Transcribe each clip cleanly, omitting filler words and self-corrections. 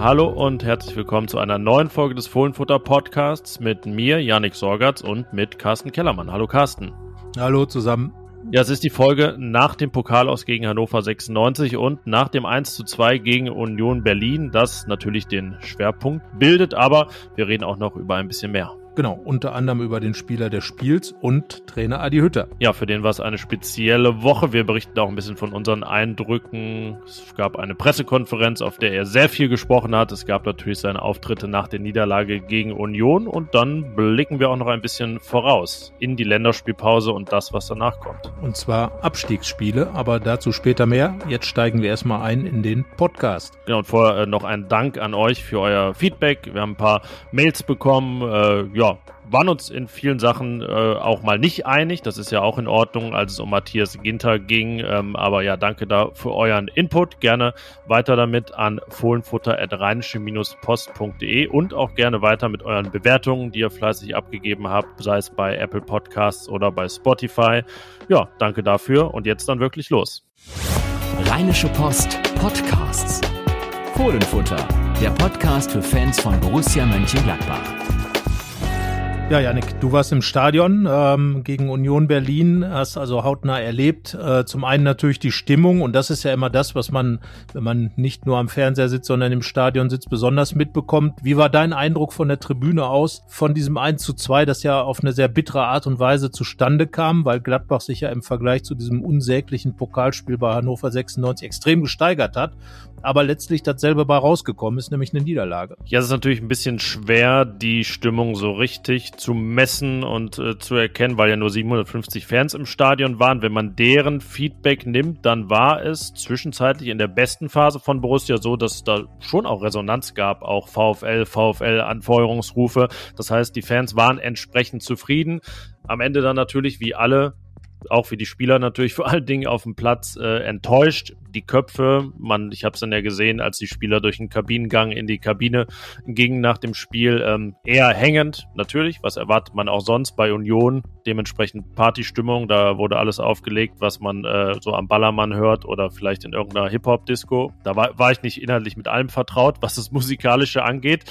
Hallo und herzlich willkommen zu einer neuen Folge des Fohlenfutter-Podcasts mit mir, Yannick Sorgatz, und mit Carsten Kellermann. Hallo Carsten. Hallo zusammen. Ja, es ist die Folge nach dem Pokal aus gegen Hannover 96 und nach dem 1:2 gegen Union Berlin, das natürlich den Schwerpunkt bildet, aber wir reden auch noch über ein bisschen mehr. Genau, unter anderem über den Spieler des Spiels und Trainer Adi Hütter. Ja, für den war es eine spezielle Woche. Wir berichten auch ein bisschen von unseren Eindrücken. Es gab eine Pressekonferenz, auf der er sehr viel gesprochen hat. Es gab natürlich seine Auftritte nach der Niederlage gegen Union. Und dann blicken wir auch noch ein bisschen voraus in die Länderspielpause und das, was danach kommt. Und zwar Abstiegsspiele, aber dazu später mehr. Jetzt steigen wir erstmal ein in den Podcast. Genau, und vorher noch ein Dank an euch für euer Feedback. Wir haben ein paar Mails bekommen, waren uns in vielen Sachen auch mal nicht einig. Das ist ja auch in Ordnung, als es um Matthias Ginter ging. Aber ja, danke da für euren Input. Gerne weiter damit an fohlenfutter@rheinische-post.de und auch gerne weiter mit euren Bewertungen, die ihr fleißig abgegeben habt, sei es bei Apple Podcasts oder bei Spotify. Ja, danke dafür und jetzt dann wirklich los. Rheinische Post Podcasts. Fohlenfutter, der Podcast für Fans von Borussia Mönchengladbach. Ja, Yannick, du warst im Stadion gegen Union Berlin, hast also hautnah erlebt. Zum einen natürlich die Stimmung, und das ist ja immer das, was man, wenn man nicht nur am Fernseher sitzt, sondern im Stadion sitzt, besonders mitbekommt. Wie war dein Eindruck von der Tribüne aus, von diesem 1:2, das ja auf eine sehr bittere Art und Weise zustande kam, weil Gladbach sich ja im Vergleich zu diesem unsäglichen Pokalspiel bei Hannover 96 extrem gesteigert hat, aber letztlich dasselbe bei rausgekommen ist, nämlich eine Niederlage. Ja, es ist natürlich ein bisschen schwer, die Stimmung so richtig zu messen und zu erkennen, weil ja nur 750 Fans im Stadion waren. Wenn man deren Feedback nimmt, dann war es zwischenzeitlich in der besten Phase von Borussia so, dass da schon auch Resonanz gab, auch VfL-Anfeuerungsrufe. Das heißt, die Fans waren entsprechend zufrieden. Am Ende dann natürlich wie alle, auch wie die Spieler natürlich vor allen Dingen auf dem Platz enttäuscht. Die Köpfe, ich habe es dann ja gesehen, als die Spieler durch den Kabinengang in die Kabine gingen nach dem Spiel, eher hängend. Natürlich, was erwartet man auch sonst bei Union? Dementsprechend Partystimmung, da wurde alles aufgelegt, was man so am Ballermann hört oder vielleicht in irgendeiner Hip-Hop-Disco. Da war ich nicht inhaltlich mit allem vertraut, was das Musikalische angeht.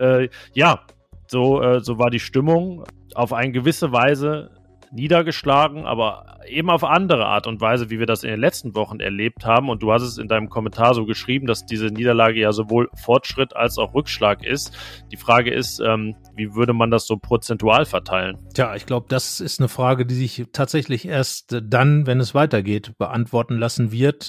So war die Stimmung auf eine gewisse Weise niedergeschlagen, aber eben auf andere Art und Weise, wie wir das in den letzten Wochen erlebt haben. Und du hast es in deinem Kommentar so geschrieben, dass diese Niederlage ja sowohl Fortschritt als auch Rückschlag ist. Die Frage ist, wie würde man das so prozentual verteilen? Tja, ich glaube, das ist eine Frage, die sich tatsächlich erst dann, wenn es weitergeht, beantworten lassen wird.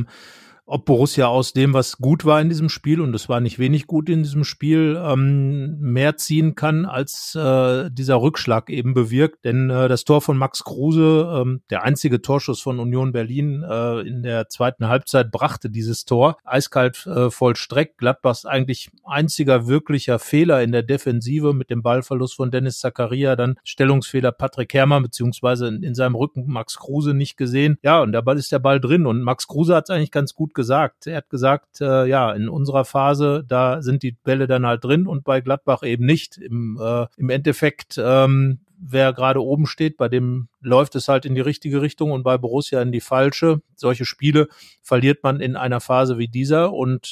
Ob Borussia aus dem, was gut war in diesem Spiel, und es war nicht wenig gut in diesem Spiel, mehr ziehen kann, als dieser Rückschlag eben bewirkt. Denn das Tor von Max Kruse, der einzige Torschuss von Union Berlin in der zweiten Halbzeit, brachte dieses Tor eiskalt vollstreckt. Gladbachs eigentlich einziger wirklicher Fehler in der Defensive mit dem Ballverlust von Dennis Zakaria, dann Stellungsfehler Patrick Herrmann, beziehungsweise in seinem Rücken Max Kruse nicht gesehen. Ja, und der Ball drin, und Max Kruse hat es eigentlich ganz gut gesagt. Er hat gesagt, in unserer Phase, da sind die Bälle dann halt drin und bei Gladbach eben nicht. Im Endeffekt, wer gerade oben steht, bei dem läuft es halt in die richtige Richtung und bei Borussia in die falsche. Solche Spiele verliert man in einer Phase wie dieser, und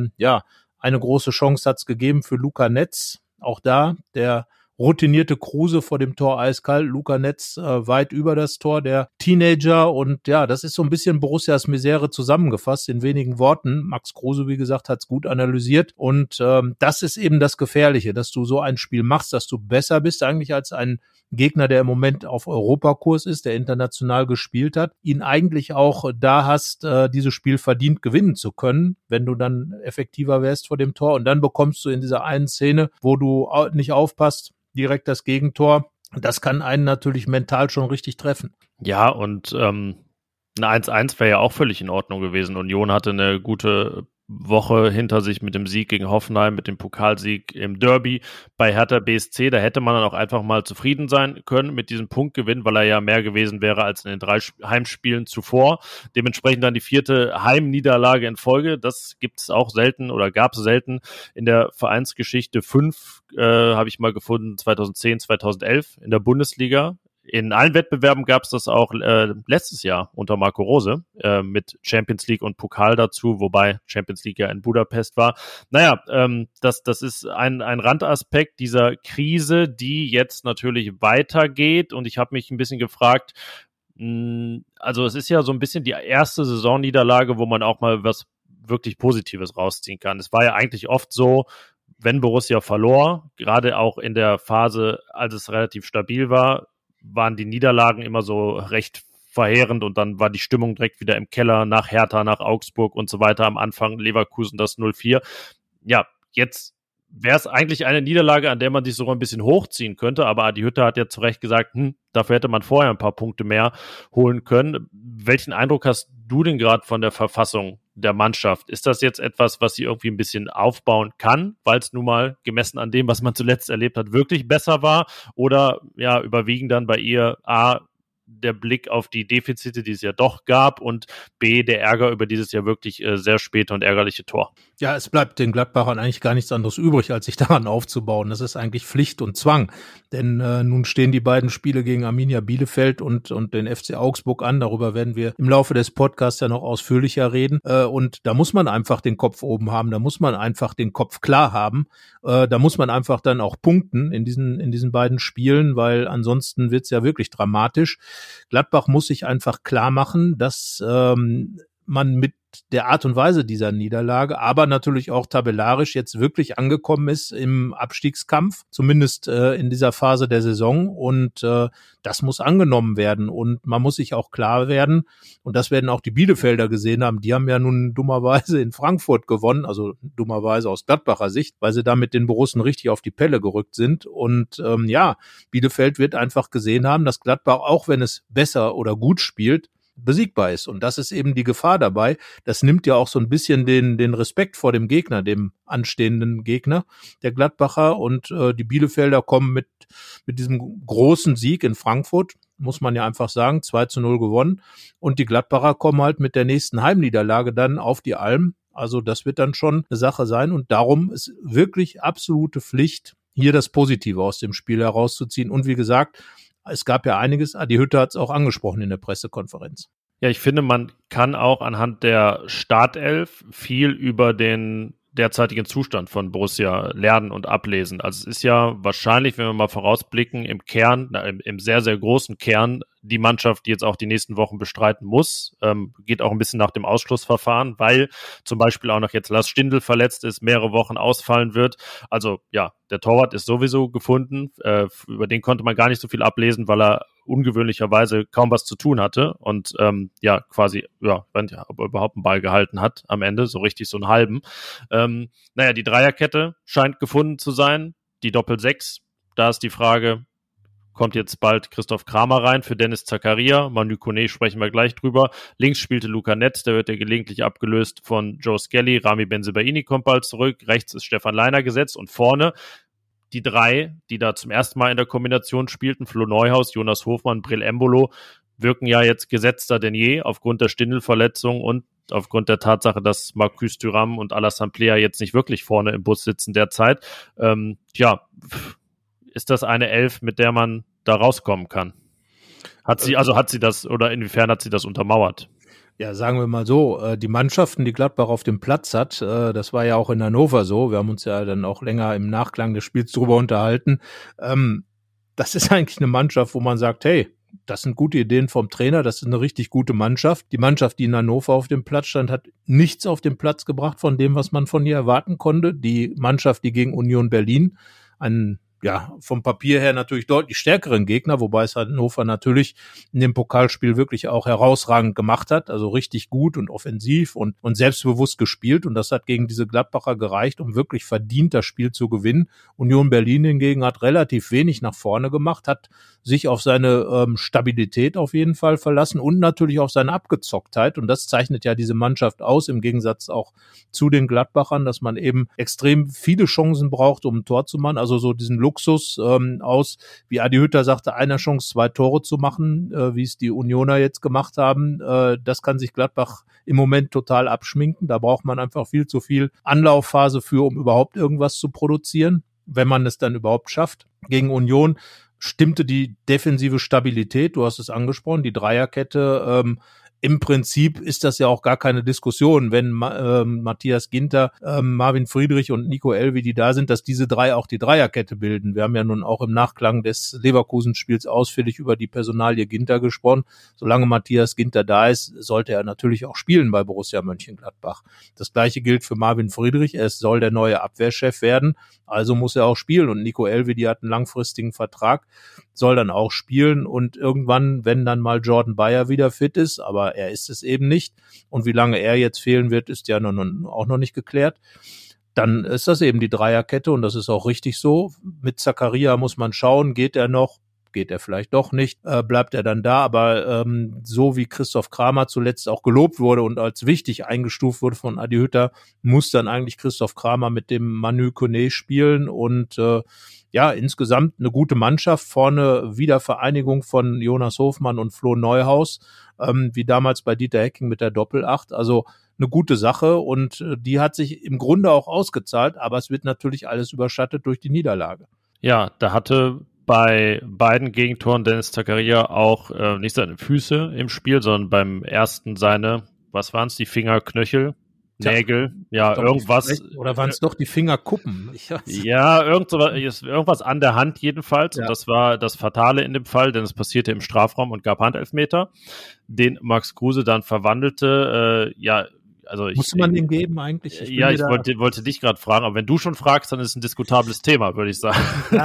eine große Chance hat es gegeben für Luca Netz. Auch da, der routinierte Kruse vor dem Tor eiskalt, Luca Netz weit über das Tor, der Teenager, und ja, das ist so ein bisschen Borussias Misere zusammengefasst in wenigen Worten. Max Kruse, wie gesagt, hat es gut analysiert, und das ist eben das Gefährliche, dass du so ein Spiel machst, dass du besser bist eigentlich als ein Gegner, der im Moment auf Europakurs ist, der international gespielt hat, ihn eigentlich auch da hast, dieses Spiel verdient gewinnen zu können, wenn du dann effektiver wärst vor dem Tor, und dann bekommst du in dieser einen Szene, wo du nicht aufpasst, direkt das Gegentor. Das kann einen natürlich mental schon richtig treffen. Ja, und ein 1:1 wäre ja auch völlig in Ordnung gewesen. Union hatte eine gute Woche hinter sich mit dem Sieg gegen Hoffenheim, mit dem Pokalsieg im Derby bei Hertha BSC. Da hätte man dann auch einfach mal zufrieden sein können mit diesem Punktgewinn, weil er ja mehr gewesen wäre als in den 3 Heimspielen zuvor. Dementsprechend dann die 4. Heimniederlage in Folge. Das gibt es auch selten oder gab es selten in der Vereinsgeschichte. 5 habe ich mal gefunden, 2010, 2011 in der Bundesliga. In allen Wettbewerben gab es das auch letztes Jahr unter Marco Rose mit Champions League und Pokal dazu, wobei Champions League ja in Budapest war. Naja, das ist ein Randaspekt dieser Krise, die jetzt natürlich weitergeht, und ich habe mich ein bisschen gefragt, also es ist ja so ein bisschen die erste Saisonniederlage, wo man auch mal was wirklich Positives rausziehen kann. Es war ja eigentlich oft so, wenn Borussia verlor, gerade auch in der Phase, als es relativ stabil war, waren die Niederlagen immer so recht verheerend, und dann war die Stimmung direkt wieder im Keller nach Hertha, nach Augsburg und so weiter. Am Anfang Leverkusen das 0-4. Ja, jetzt wäre es eigentlich eine Niederlage, an der man sich sogar ein bisschen hochziehen könnte, aber Adi Hütter hat ja zu Recht gesagt, dafür hätte man vorher ein paar Punkte mehr holen können. Welchen Eindruck hast du denn gerade von der Verfassung der Mannschaft? Ist das jetzt etwas, was sie irgendwie ein bisschen aufbauen kann, weil es nun mal gemessen an dem, was man zuletzt erlebt hat, wirklich besser war? Oder ja, überwiegen dann bei ihr A, der Blick auf die Defizite, die es ja doch gab, und B, der Ärger über dieses ja wirklich sehr späte und ärgerliche Tor? Ja, es bleibt den Gladbachern eigentlich gar nichts anderes übrig, als sich daran aufzubauen. Das ist eigentlich Pflicht und Zwang. Denn nun stehen die beiden Spiele gegen Arminia Bielefeld und den FC Augsburg an. Darüber werden wir im Laufe des Podcasts ja noch ausführlicher reden. Und da muss man einfach den Kopf oben haben. Da muss man einfach den Kopf klar haben. Da muss man einfach dann auch punkten in diesen beiden Spielen, weil ansonsten wird's ja wirklich dramatisch. Gladbach muss sich einfach klar machen, dass man mit der Art und Weise dieser Niederlage, aber natürlich auch tabellarisch jetzt wirklich angekommen ist im Abstiegskampf, zumindest in dieser Phase der Saison, und das muss angenommen werden, und man muss sich auch klar werden, und das werden auch die Bielefelder gesehen haben, die haben ja nun dummerweise in Frankfurt gewonnen, also dummerweise aus Gladbacher Sicht, weil sie da mit den Borussen richtig auf die Pelle gerückt sind, und Bielefeld wird einfach gesehen haben, dass Gladbach, auch wenn es besser oder gut spielt, besiegbar ist. Und das ist eben die Gefahr dabei. Das nimmt ja auch so ein bisschen den Respekt vor dem Gegner, dem anstehenden Gegner, der Gladbacher. Und die Bielefelder kommen mit diesem großen Sieg in Frankfurt, muss man ja einfach sagen, 2-0 gewonnen. Und die Gladbacher kommen halt mit der nächsten Heimniederlage dann auf die Alm. Also das wird dann schon eine Sache sein. Und darum ist wirklich absolute Pflicht, hier das Positive aus dem Spiel herauszuziehen. Und wie gesagt, es gab ja einiges, Adi Hütter hat es auch angesprochen in der Pressekonferenz. Ja, ich finde, man kann auch anhand der Startelf viel über den derzeitigen Zustand von Borussia lernen und ablesen. Also es ist ja wahrscheinlich, wenn wir mal vorausblicken, im Kern, im sehr, sehr großen Kern, die Mannschaft, die jetzt auch die nächsten Wochen bestreiten muss, geht auch ein bisschen nach dem Ausschlussverfahren, weil zum Beispiel auch noch jetzt Lars Stindl verletzt ist, mehrere Wochen ausfallen wird. Also ja, der Torwart ist sowieso gefunden, über den konnte man gar nicht so viel ablesen, weil er ungewöhnlicherweise kaum was zu tun hatte und quasi, ob er überhaupt einen Ball gehalten hat am Ende, so richtig so einen halben. Die Dreierkette scheint gefunden zu sein, die Doppel-6, da ist die Frage, kommt jetzt bald Christoph Kramer rein für Dennis Zakaria, Manu Kone sprechen wir gleich drüber. Links spielte Luca Netz, der wird ja gelegentlich abgelöst von Joe Skelly, Rami Bensebaini kommt bald zurück, rechts ist Stefan Leiner gesetzt und vorne die drei, die da zum ersten Mal in der Kombination spielten, Flo Neuhaus, Jonas Hofmann, Breel Embolo, wirken ja jetzt gesetzter denn je aufgrund der Stindl-Verletzung und aufgrund der Tatsache, dass Marcus Thuram und Alassane Plea jetzt nicht wirklich vorne im Bus sitzen derzeit. Ist das eine Elf, mit der man da rauskommen kann? Hat sie das, oder inwiefern hat sie das untermauert? Ja, sagen wir mal so, die Mannschaften, die Gladbach auf dem Platz hat, das war ja auch in Hannover so, wir haben uns ja dann auch länger im Nachklang des Spiels drüber unterhalten, das ist eigentlich eine Mannschaft, wo man sagt, hey, das sind gute Ideen vom Trainer, das ist eine richtig gute Mannschaft. Die Mannschaft, die in Hannover auf dem Platz stand, hat nichts auf den Platz gebracht von dem, was man von ihr erwarten konnte. Die Mannschaft, die gegen Union Berlin vom Papier her natürlich deutlich stärkeren Gegner, wobei es Hannover natürlich in dem Pokalspiel wirklich auch herausragend gemacht hat, also richtig gut und offensiv und selbstbewusst gespielt, und das hat gegen diese Gladbacher gereicht, um wirklich verdient das Spiel zu gewinnen. Union Berlin hingegen hat relativ wenig nach vorne gemacht, hat sich auf seine Stabilität auf jeden Fall verlassen und natürlich auf seine Abgezocktheit, und das zeichnet ja diese Mannschaft aus, im Gegensatz auch zu den Gladbachern, dass man eben extrem viele Chancen braucht, um ein Tor zu machen, also so diesen Luxus aus, wie Adi Hütter sagte, einer Chance 2 Tore zu machen, wie es die Unioner jetzt gemacht haben, das kann sich Gladbach im Moment total abschminken, da braucht man einfach viel zu viel Anlaufphase für, um überhaupt irgendwas zu produzieren, wenn man es dann überhaupt schafft. Gegen Union stimmte die defensive Stabilität, du hast es angesprochen, die Dreierkette. Im Prinzip ist das ja auch gar keine Diskussion, wenn Matthias Ginter, Marvin Friedrich und Nico Elvedi da sind, dass diese drei auch die Dreierkette bilden. Wir haben ja nun auch im Nachklang des Leverkusen-Spiels ausführlich über die Personalie Ginter gesprochen. Solange Matthias Ginter da ist, sollte er natürlich auch spielen bei Borussia Mönchengladbach. Das Gleiche gilt für Marvin Friedrich. Er soll der neue Abwehrchef werden, also muss er auch spielen. Und Nico Elvedi hat einen langfristigen Vertrag, soll dann auch spielen. Und irgendwann, wenn dann mal Jordan Bayer wieder fit ist, aber er ist es eben nicht. Und wie lange er jetzt fehlen wird, ist ja auch noch nicht geklärt. Dann ist das eben die Dreierkette und das ist auch richtig so. Mit Zakaria muss man schauen, geht er noch? Geht er vielleicht doch nicht, bleibt er dann da, aber so wie Christoph Kramer zuletzt auch gelobt wurde und als wichtig eingestuft wurde von Adi Hütter, muss dann eigentlich Christoph Kramer mit dem Manu Koné spielen und insgesamt eine gute Mannschaft, vorne Wiedervereinigung von Jonas Hofmann und Flo Neuhaus, wie damals bei Dieter Hecking mit der Doppelacht, also eine gute Sache und die hat sich im Grunde auch ausgezahlt, aber es wird natürlich alles überschattet durch die Niederlage. Ja, da hatte bei beiden Gegentoren Dennis Zakaria auch nicht seine Füße im Spiel, sondern beim ersten seine, was waren es, die Fingerknöchel, Nägel, irgendwas. Oder waren es doch die Fingerkuppen? Irgendwas an der Hand jedenfalls. Ja. Und das war das Fatale in dem Fall, denn es passierte im Strafraum und gab Handelfmeter, den Max Kruse dann verwandelte. Musste man den geben eigentlich? Ich wollte dich gerade fragen, aber wenn du schon fragst, dann ist es ein diskutables Thema, würde ich sagen.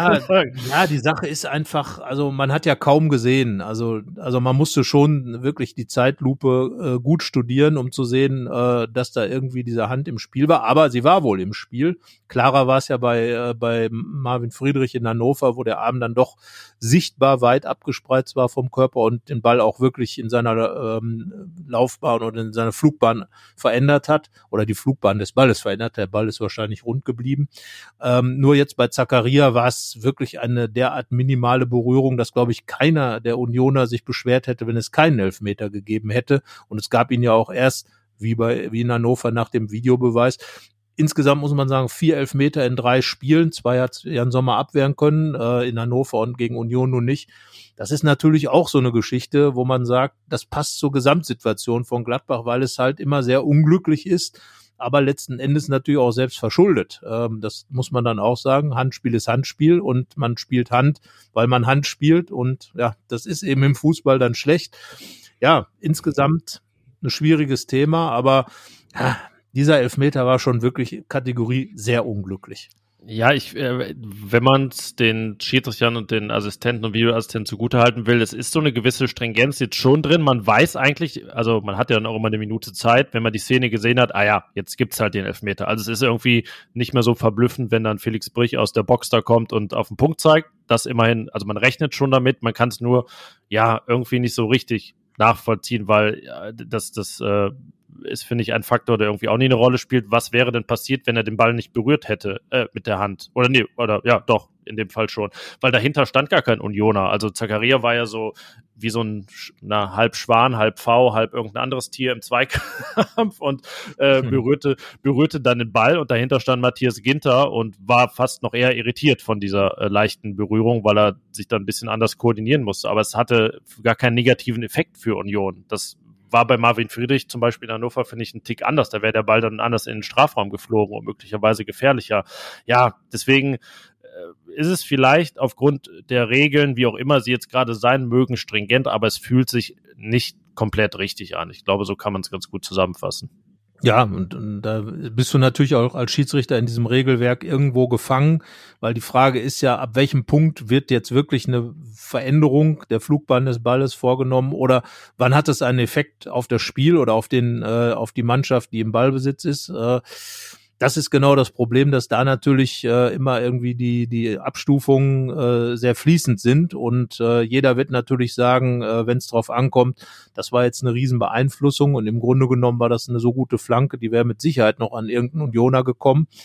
Ja, die Sache ist einfach, also man hat ja kaum gesehen, also man musste schon wirklich die Zeitlupe gut studieren, um zu sehen, dass da irgendwie diese Hand im Spiel war, aber sie war wohl im Spiel. Klarer war es ja bei Marvin Friedrich in Hannover, wo der Arm dann doch sichtbar weit abgespreizt war vom Körper und den Ball auch wirklich in seiner Laufbahn oder in seiner Flugbahn verändert hat oder die Flugbahn des Balles verändert. Der Ball ist wahrscheinlich rund geblieben. Nur jetzt bei Zakaria war es wirklich eine derart minimale Berührung, dass, glaube ich, keiner der Unioner sich beschwert hätte, wenn es keinen Elfmeter gegeben hätte. Und es gab ihn ja auch erst, wie in Hannover nach dem Videobeweis. Insgesamt muss man sagen, 4 Elfmeter in 3 Spielen. 2 hat Jan Sommer abwehren können, in Hannover und gegen Union nun nicht. Das ist natürlich auch so eine Geschichte, wo man sagt, das passt zur Gesamtsituation von Gladbach, weil es halt immer sehr unglücklich ist, aber letzten Endes natürlich auch selbst verschuldet. Das muss man dann auch sagen. Handspiel ist Handspiel und man spielt Hand, weil man Hand spielt und ja, das ist eben im Fußball dann schlecht. Ja, insgesamt ein schwieriges Thema, aber dieser Elfmeter war schon wirklich Kategorie sehr unglücklich. Ja, wenn man es den Schiedsrichtern und den Assistenten und Videoassistenten zugutehalten will, es ist so eine gewisse Stringenz jetzt schon drin. Man weiß eigentlich, also man hat ja dann auch immer eine Minute Zeit, wenn man die Szene gesehen hat, jetzt gibt's halt den Elfmeter. Also es ist irgendwie nicht mehr so verblüffend, wenn dann Felix Brich aus der Box da kommt und auf den Punkt zeigt. Das immerhin, also man rechnet schon damit, man kann es nur, irgendwie nicht so richtig nachvollziehen, weil das ist, finde ich, ein Faktor, der irgendwie auch nie eine Rolle spielt. Was wäre denn passiert, wenn er den Ball nicht berührt hätte mit der Hand? Doch, in dem Fall schon. Weil dahinter stand gar kein Unioner. Also Zakaria war ja so wie so ein halb Schwan, halb V, halb irgendein anderes Tier im Zweikampf und berührte dann den Ball und dahinter stand Matthias Ginter und war fast noch eher irritiert von dieser leichten Berührung, weil er sich dann ein bisschen anders koordinieren musste. Aber es hatte gar keinen negativen Effekt für Union. Das war bei Marvin Friedrich zum Beispiel in Hannover, finde ich, ein Tick anders. Da wäre der Ball dann anders in den Strafraum geflogen und möglicherweise gefährlicher. Ja, deswegen ist es vielleicht aufgrund der Regeln, wie auch immer sie jetzt gerade sein mögen, stringent, aber es fühlt sich nicht komplett richtig an. Ich glaube, so kann man es ganz gut zusammenfassen. Ja, und da bist du natürlich auch als Schiedsrichter in diesem Regelwerk irgendwo gefangen, weil die Frage ist ja, ab welchem Punkt wird jetzt wirklich eine Veränderung der Flugbahn des Balles vorgenommen oder wann hat es einen Effekt auf das Spiel oder auf die Mannschaft, die im Ballbesitz ist? Das ist genau das Problem, dass da natürlich immer irgendwie die Abstufungen sehr fließend sind und jeder wird natürlich sagen, wenn es drauf ankommt, das war jetzt eine Riesenbeeinflussung und im Grunde genommen war das eine so gute Flanke, die wäre mit Sicherheit noch an irgendeinen Unioner gekommen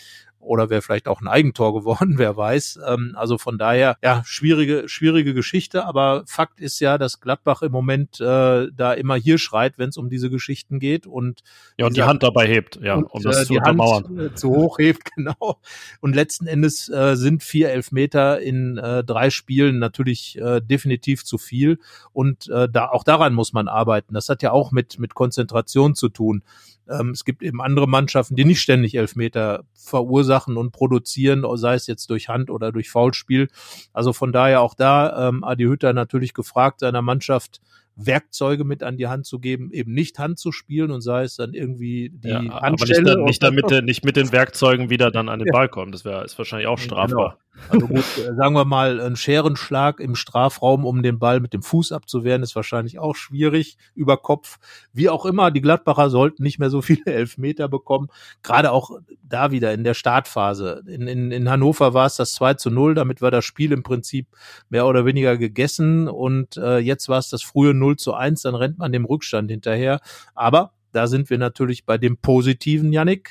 oder wäre vielleicht auch ein Eigentor geworden, wer weiß. Also von daher, ja, schwierige Geschichte, aber Fakt ist ja, dass Gladbach im Moment da immer hier schreit, wenn es um diese Geschichten geht und die Hand dabei hebt, ja, um das zu untermauern. Hand zu hoch hebt, genau. Und letzten Endes sind 4 Elfmeter in 3 Spielen natürlich definitiv zu viel und auch daran muss man arbeiten. Das hat ja auch mit Konzentration zu tun. Es gibt eben andere Mannschaften, die nicht ständig Elfmeter verursachen und produzieren, sei es jetzt durch Hand oder durch Foulspiel. Also von daher auch da Adi Hütter natürlich gefragt, seiner Mannschaft Werkzeuge mit an die Hand zu geben, eben nicht Hand zu spielen und sei es dann irgendwie die Handstelle. Aber nicht mit den Werkzeugen wieder dann an den Ball kommen. Das ist wahrscheinlich auch strafbar. Genau. Also gut, sagen wir mal, ein Scherenschlag im Strafraum, um den Ball mit dem Fuß abzuwehren, ist wahrscheinlich auch schwierig über Kopf. Wie auch immer, die Gladbacher sollten nicht mehr so viele Elfmeter bekommen. Gerade auch da wieder in der Startphase. In Hannover war es das 2:0, damit war das Spiel im Prinzip mehr oder weniger gegessen und jetzt war es das frühe 0:1, dann rennt man dem Rückstand hinterher. Aber da sind wir natürlich bei dem Positiven, Yannick.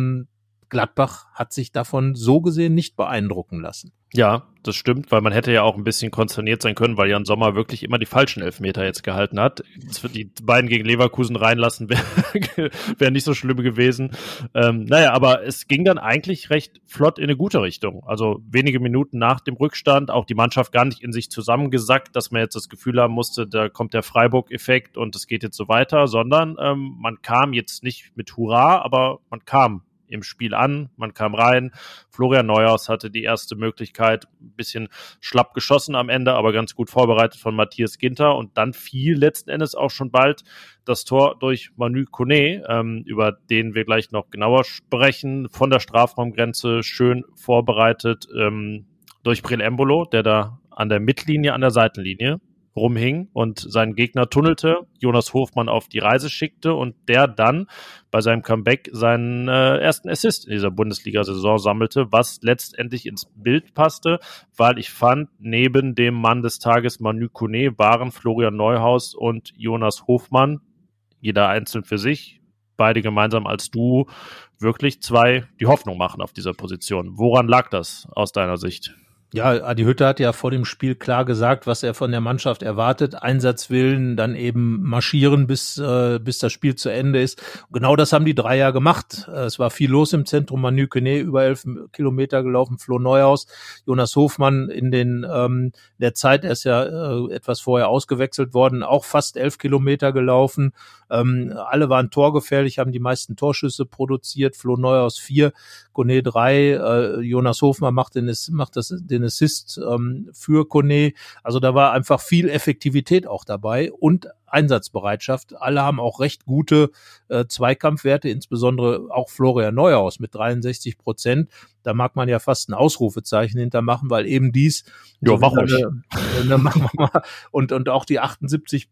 Gladbach hat sich davon so gesehen nicht beeindrucken lassen. Ja, das stimmt, weil man hätte ja auch ein bisschen konsterniert sein können, weil Jan Sommer wirklich immer die falschen Elfmeter jetzt gehalten hat. Die beiden gegen Leverkusen reinlassen wäre nicht so schlimm gewesen. Aber es ging dann eigentlich recht flott in eine gute Richtung. Also wenige Minuten nach dem Rückstand, auch die Mannschaft gar nicht in sich zusammengesackt, dass man jetzt das Gefühl haben musste, da kommt der Freiburg-Effekt und es geht jetzt so weiter, sondern man kam jetzt nicht mit Hurra, aber man kam im Spiel an, man kam rein, Florian Neuhaus hatte die erste Möglichkeit, ein bisschen schlapp geschossen am Ende, aber ganz gut vorbereitet von Matthias Ginter und dann fiel letzten Endes auch schon bald das Tor durch Manu Koné, über den wir gleich noch genauer sprechen, von der Strafraumgrenze schön vorbereitet durch Breel Embolo, der da an der Mittellinie, an der Seitenlinie rumhing und seinen Gegner tunnelte, Jonas Hofmann auf die Reise schickte und der dann bei seinem Comeback seinen ersten Assist in dieser Bundesliga-Saison sammelte, was letztendlich ins Bild passte, weil ich fand, neben dem Mann des Tages Manu Koné waren Florian Neuhaus und Jonas Hofmann, jeder einzeln für sich, beide gemeinsam als Duo, wirklich zwei, die Hoffnung machen auf dieser Position. Woran lag das aus deiner Sicht? Ja, Adi Hütter hat ja vor dem Spiel klar gesagt, was er von der Mannschaft erwartet. Einsatzwillen, dann eben marschieren, bis das Spiel zu Ende ist. Genau das haben die drei ja gemacht. Es war viel los im Zentrum. Manu Koné über 11 Kilometer gelaufen, Flo Neuhaus, Jonas Hofmann in der Zeit, er ist ja etwas vorher ausgewechselt worden, auch fast 11 Kilometer gelaufen. Alle waren torgefährlich, haben die meisten Torschüsse produziert. Flo Neuhaus 4, Koné 3, Jonas Hofmann macht den Assist für Koné. Also da war einfach viel Effektivität auch dabei und Einsatzbereitschaft. Alle haben auch recht gute Zweikampfwerte, insbesondere auch Florian Neuhaus mit 63%. Da mag man ja fast ein Ausrufezeichen hintermachen, weil eben dies ja, machen wir mal. Und auch die 78%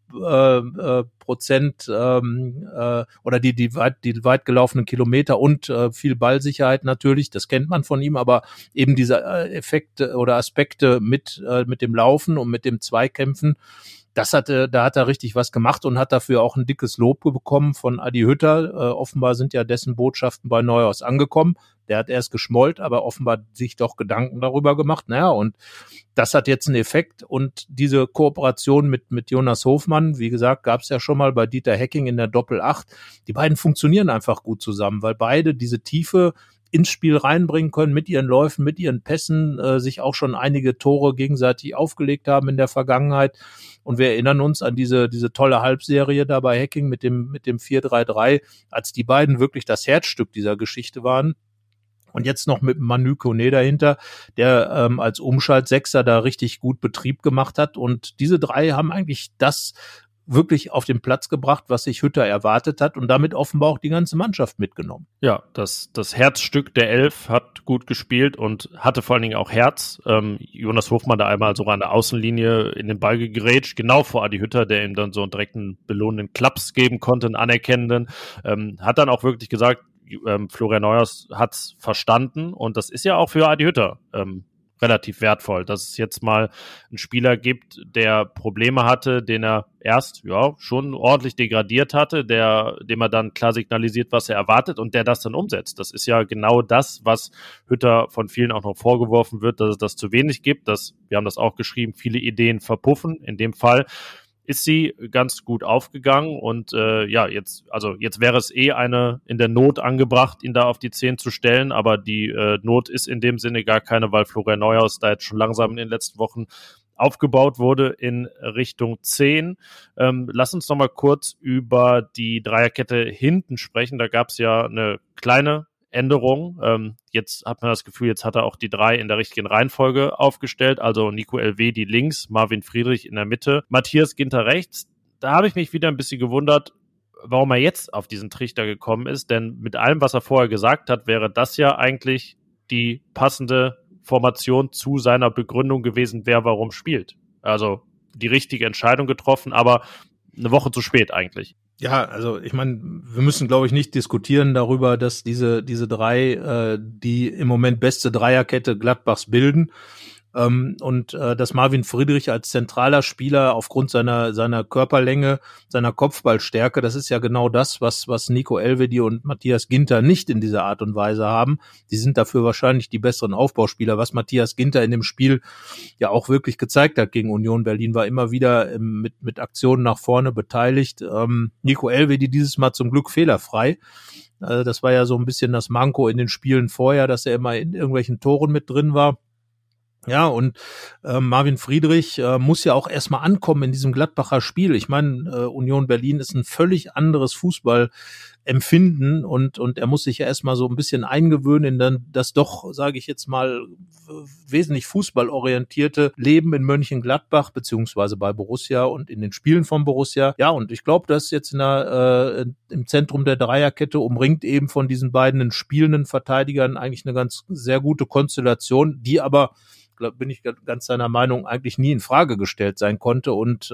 oder die weit gelaufenen Kilometer und viel Ballsicherheit natürlich, das kennt man von ihm, aber eben diese Effekte oder Aspekte mit dem Laufen und mit dem Zweikämpfen, da hat er richtig was gemacht und hat dafür auch ein dickes Lob bekommen von Adi Hütter. Offenbar sind ja dessen Botschaften bei Neuhaus angekommen. Der hat erst geschmollt, aber offenbar sich doch Gedanken darüber gemacht. Naja, und das hat jetzt einen Effekt. Und diese Kooperation mit Jonas Hofmann, wie gesagt, gab es ja schon mal bei Dieter Hecking in der Doppel-8. Die beiden funktionieren einfach gut zusammen, weil beide diese Tiefe ins Spiel reinbringen können mit ihren Läufen, mit ihren Pässen, sich auch schon einige Tore gegenseitig aufgelegt haben in der Vergangenheit. Und wir erinnern uns an diese tolle Halbserie da bei Hecking mit dem 4-3-3, als die beiden wirklich das Herzstück dieser Geschichte waren. Und jetzt noch mit Manu Koné dahinter, der als Umschaltsechser da richtig gut Betrieb gemacht hat. Und diese drei haben eigentlich das wirklich auf den Platz gebracht, was sich Hütter erwartet hat und damit offenbar auch die ganze Mannschaft mitgenommen. Ja, das Herzstück der Elf hat gut gespielt und hatte vor allen Dingen auch Herz. Jonas Hofmann da einmal sogar an der Außenlinie in den Ball gegrätscht, genau vor Adi Hütter, der ihm dann so einen direkten belohnenden Klaps geben konnte, einen anerkennenden. Hat dann auch wirklich gesagt, Florian Neuhaus hat's verstanden und das ist ja auch für Adi Hütter relativ wertvoll, dass es jetzt mal einen Spieler gibt, der Probleme hatte, den er erst schon ordentlich degradiert hatte, dem er dann klar signalisiert, was er erwartet und der das dann umsetzt. Das ist ja genau das, was Hütter von vielen auch noch vorgeworfen wird, dass es das zu wenig gibt. Wir haben das auch geschrieben, viele Ideen verpuffen. In dem Fall ist sie ganz gut aufgegangen und jetzt wäre es eine in der Not angebracht, ihn da auf die 10 zu stellen, aber die Not ist in dem Sinne gar keine, weil Florian Neuhaus da jetzt schon langsam in den letzten Wochen aufgebaut wurde in Richtung 10. Lass uns noch mal kurz über die Dreierkette hinten sprechen. Da gab es ja eine kleine Änderung. Jetzt hat man das Gefühl, jetzt hat er auch die 3 in der richtigen Reihenfolge aufgestellt. Also Nico Elvedi links, Marvin Friedrich in der Mitte, Matthias Ginter rechts. Da habe ich mich wieder ein bisschen gewundert, warum er jetzt auf diesen Trichter gekommen ist. Denn mit allem, was er vorher gesagt hat, wäre das ja eigentlich die passende Formation zu seiner Begründung gewesen, wer warum spielt. Also die richtige Entscheidung getroffen, aber eine Woche zu spät eigentlich. Ja, also ich meine, wir müssen, glaube ich, nicht diskutieren darüber, dass diese 3 die im Moment beste Dreierkette Gladbachs bilden. Und dass Marvin Friedrich als zentraler Spieler aufgrund seiner Körperlänge, seiner Kopfballstärke, das ist ja genau das, was Nico Elvedi und Matthias Ginter nicht in dieser Art und Weise haben. Die sind dafür wahrscheinlich die besseren Aufbauspieler. Was Matthias Ginter in dem Spiel ja auch wirklich gezeigt hat gegen Union Berlin, war immer wieder mit Aktionen nach vorne beteiligt. Nico Elvedi dieses Mal zum Glück fehlerfrei. Also das war ja so ein bisschen das Manko in den Spielen vorher, dass er immer in irgendwelchen Toren mit drin war. Ja, und Marvin Friedrich muss ja auch erstmal ankommen in diesem Gladbacher Spiel. Ich meine, Union Berlin ist ein völlig anderes Fußballempfinden und er muss sich ja erstmal so ein bisschen eingewöhnen in das doch, sage ich jetzt mal, wesentlich fußballorientierte Leben in Mönchengladbach beziehungsweise bei Borussia und in den Spielen von Borussia. Ja, und ich glaube, dass jetzt im Zentrum der Dreierkette umringt eben von diesen beiden spielenden Verteidigern eigentlich eine ganz sehr gute Konstellation, die aber, bin ich ganz seiner Meinung, eigentlich nie in Frage gestellt sein konnte. Und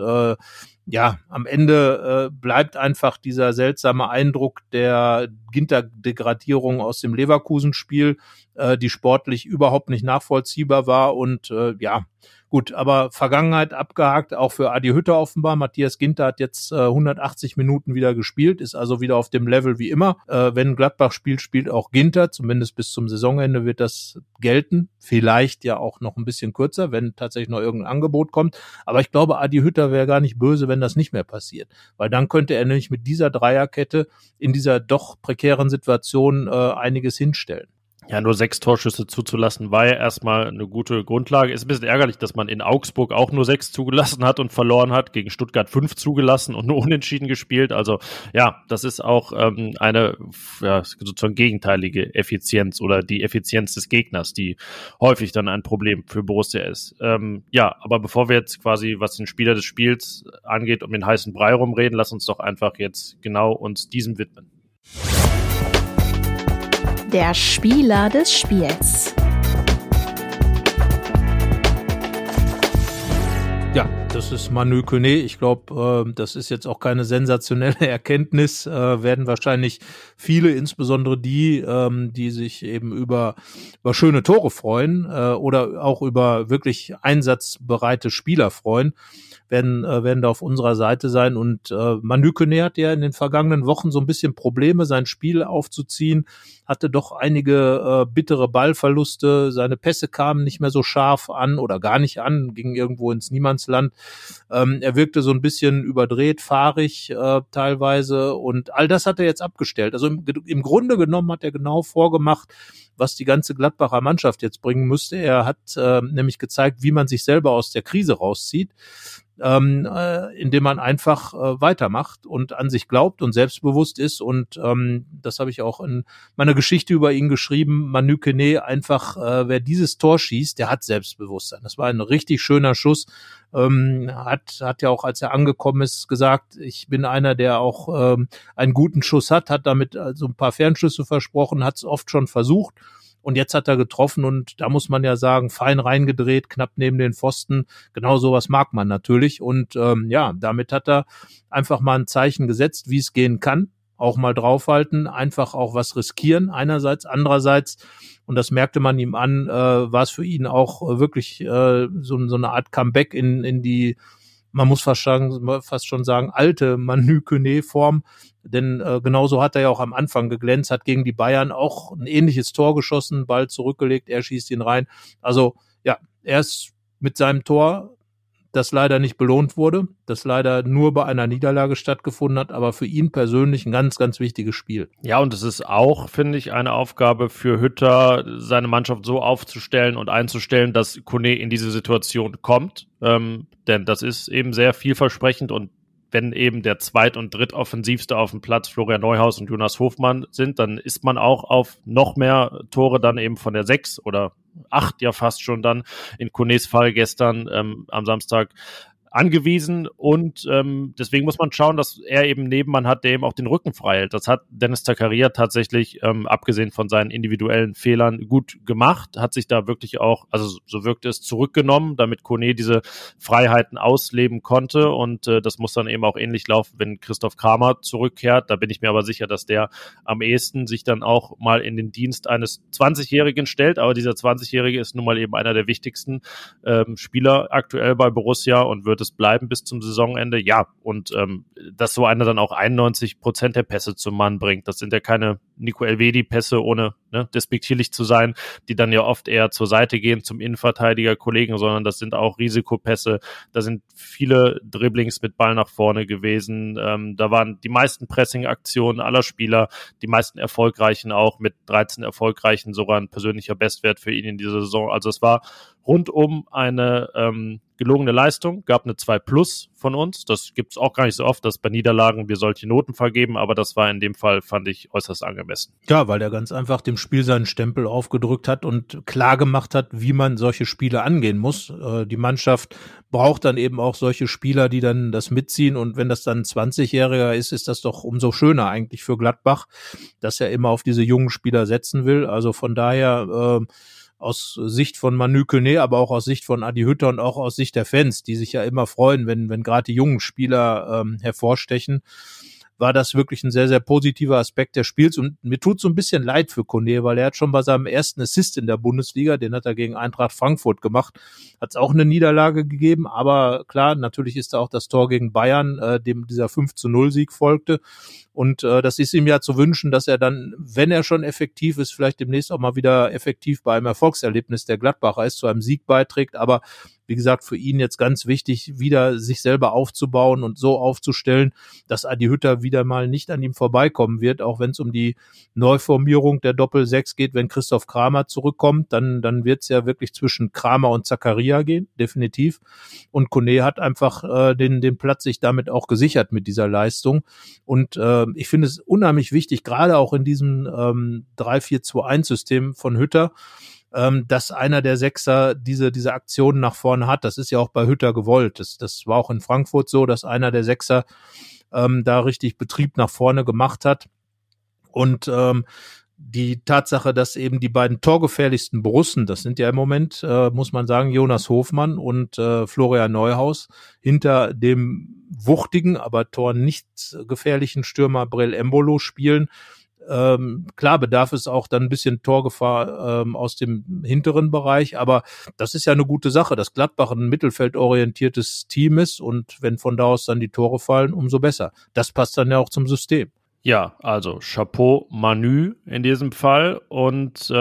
am Ende bleibt einfach dieser seltsame Eindruck der Ginter-Degradierung aus dem Leverkusen-Spiel, die sportlich überhaupt nicht nachvollziehbar war. Und gut, aber Vergangenheit abgehakt, auch für Adi Hütter offenbar. Matthias Ginter hat jetzt 180 Minuten wieder gespielt, ist also wieder auf dem Level wie immer. Wenn Gladbach spielt, spielt auch Ginter, zumindest bis zum Saisonende wird das gelten. Vielleicht ja auch noch ein bisschen kürzer, wenn tatsächlich noch irgendein Angebot kommt. Aber ich glaube, Adi Hütter wäre gar nicht böse, wenn das nicht mehr passiert. Weil dann könnte er nämlich mit dieser Dreierkette in dieser doch prekären Situation einiges hinstellen. Ja, nur 6 Torschüsse zuzulassen, war ja erstmal eine gute Grundlage. Ist ein bisschen ärgerlich, dass man in Augsburg auch nur 6 zugelassen hat und verloren hat, gegen Stuttgart 5 zugelassen und nur unentschieden gespielt. Also ja, das ist auch eine sozusagen gegenteilige Effizienz oder die Effizienz des Gegners, die häufig dann ein Problem für Borussia ist. Aber bevor wir jetzt quasi, was den Spieler des Spiels angeht, um den heißen Brei rumreden, lass uns doch einfach jetzt genau uns diesem widmen. Der Spieler des Spiels. Ja, das ist Manu Koné. Ich glaube, das ist jetzt auch keine sensationelle Erkenntnis. Werden wahrscheinlich viele, insbesondere die sich eben über schöne Tore freuen oder auch über wirklich einsatzbereite Spieler freuen, werden da auf unserer Seite sein. Und Manu Koné hat ja in den vergangenen Wochen so ein bisschen Probleme, sein Spiel aufzuziehen, hatte doch einige bittere Ballverluste, seine Pässe kamen nicht mehr so scharf an oder gar nicht an, ging irgendwo ins Niemandsland. Er wirkte so ein bisschen überdreht, fahrig teilweise und all das hat er jetzt abgestellt. Also im Grunde genommen hat er genau vorgemacht, was die ganze Gladbacher Mannschaft jetzt bringen müsste. Er hat nämlich gezeigt, wie man sich selber aus der Krise rauszieht, indem man einfach weitermacht und an sich glaubt und selbstbewusst ist. Und das habe ich auch in meiner Geschichte über ihn geschrieben. Manu Koné einfach, wer dieses Tor schießt, der hat Selbstbewusstsein. Das war ein richtig schöner Schuss. Hat ja auch, als er angekommen ist, gesagt, ich bin einer, der auch einen guten Schuss hat damit also ein paar Fernschüsse versprochen, hat es oft schon versucht. Und jetzt hat er getroffen und da muss man ja sagen, fein reingedreht, knapp neben den Pfosten. Genau sowas mag man natürlich. Und damit hat er einfach mal ein Zeichen gesetzt, wie es gehen kann. auch mal draufhalten, einfach auch was riskieren einerseits, andererseits, und das merkte man ihm an, war es für ihn auch wirklich so eine Art Comeback in die, man muss fast schon sagen, alte Manu Kone-Form, denn genauso hat er ja auch am Anfang geglänzt, hat gegen die Bayern auch ein ähnliches Tor geschossen, Ball zurückgelegt, er schießt ihn rein. Also ja, er ist mit seinem Tor, das leider nicht belohnt wurde, das leider nur bei einer Niederlage stattgefunden hat, aber für ihn persönlich ein ganz, ganz wichtiges Spiel. Ja, und es ist auch, finde ich, eine Aufgabe für Hütter, seine Mannschaft so aufzustellen und einzustellen, dass Kone in diese Situation kommt, denn das ist eben sehr vielversprechend, und wenn eben der zweit- und drittoffensivste auf dem Platz Florian Neuhaus und Jonas Hofmann sind, dann ist man auch auf noch mehr Tore dann eben von der 6 oder 8 ja fast schon dann in Kones Fall gestern am Samstag angewiesen, und deswegen muss man schauen, dass er eben Nebenmann hat, der eben auch den Rücken frei hält. Das hat Dennis Zakaria tatsächlich, abgesehen von seinen individuellen Fehlern, gut gemacht, hat sich da wirklich auch, also so wirkte es, zurückgenommen, damit Kone diese Freiheiten ausleben konnte, und das muss dann eben auch ähnlich laufen, wenn Christoph Kramer zurückkehrt. Da bin ich mir aber sicher, dass der am ehesten sich dann auch mal in den Dienst eines 20-Jährigen stellt, aber dieser 20-Jährige ist nun mal eben einer der wichtigsten Spieler aktuell bei Borussia und wird es bleiben bis zum Saisonende. Ja, und dass so einer dann auch 91% der Pässe zum Mann bringt. Das sind ja keine Nico Elvedi-Pässe, ohne despektierlich zu sein, die dann ja oft eher zur Seite gehen zum Innenverteidiger-Kollegen, sondern das sind auch Risikopässe. Da sind viele Dribblings mit Ball nach vorne gewesen. Da waren die meisten Pressing-Aktionen aller Spieler, die meisten erfolgreichen auch, mit 13 erfolgreichen, sogar ein persönlicher Bestwert für ihn in dieser Saison. Also es war rundum eine gelungene Leistung, gab eine 2+ von uns. Das gibt es auch gar nicht so oft, dass bei Niederlagen wir solche Noten vergeben, aber das war in dem Fall, fand ich, äußerst angemessen. Ja, weil er ganz einfach dem Spiel seinen Stempel aufgedrückt hat und klar gemacht hat, wie man solche Spiele angehen muss. Die Mannschaft braucht dann eben auch solche Spieler, die dann das mitziehen, und wenn das dann ein 20-Jähriger ist, ist das doch umso schöner eigentlich für Gladbach, dass er immer auf diese jungen Spieler setzen will. Also von daher aus Sicht von Manu Kone, aber auch aus Sicht von Adi Hütter und auch aus Sicht der Fans, die sich ja immer freuen, wenn gerade die jungen Spieler hervorstechen, war das wirklich ein sehr, sehr positiver Aspekt des Spiels. Und mir tut so ein bisschen leid für Kone, weil er hat schon bei seinem ersten Assist in der Bundesliga, den hat er gegen Eintracht Frankfurt gemacht, hat es auch eine Niederlage gegeben, aber klar, natürlich ist da auch das Tor gegen Bayern, dem dieser 5-0-Sieg folgte. Und das ist ihm ja zu wünschen, dass er dann, wenn er schon effektiv ist, vielleicht demnächst auch mal wieder effektiv bei einem Erfolgserlebnis der Gladbacher ist, zu einem Sieg beiträgt. Aber wie gesagt, für ihn jetzt ganz wichtig, wieder sich selber aufzubauen und so aufzustellen, dass Adi Hütter wieder mal nicht an ihm vorbeikommen wird, auch wenn es um die Neuformierung der Doppel-6 geht. Wenn Christoph Kramer zurückkommt, dann wird es ja wirklich zwischen Kramer und Zakaria gehen, definitiv. Und Kone hat einfach den Platz sich damit auch gesichert mit dieser Leistung. Und ich finde es unheimlich wichtig, gerade auch in diesem 3-4-2-1-System von Hütter, dass einer der Sechser diese Aktionen nach vorne hat. Das ist ja auch bei Hütter gewollt. Das war auch in Frankfurt so, dass einer der Sechser da richtig Betrieb nach vorne gemacht hat. Und die Tatsache, dass eben die beiden torgefährlichsten Borussen, das sind ja im Moment, muss man sagen, Jonas Hofmann und Florian Neuhaus, hinter dem wuchtigen, aber Tor nicht gefährlichen Stürmer Breel Embolo spielen. Klar bedarf es auch dann ein bisschen Torgefahr aus dem hinteren Bereich, aber das ist ja eine gute Sache, dass Gladbach ein mittelfeldorientiertes Team ist, und wenn von da aus dann die Tore fallen, umso besser. Das passt dann ja auch zum System. Ja, also Chapeau Manu in diesem Fall, und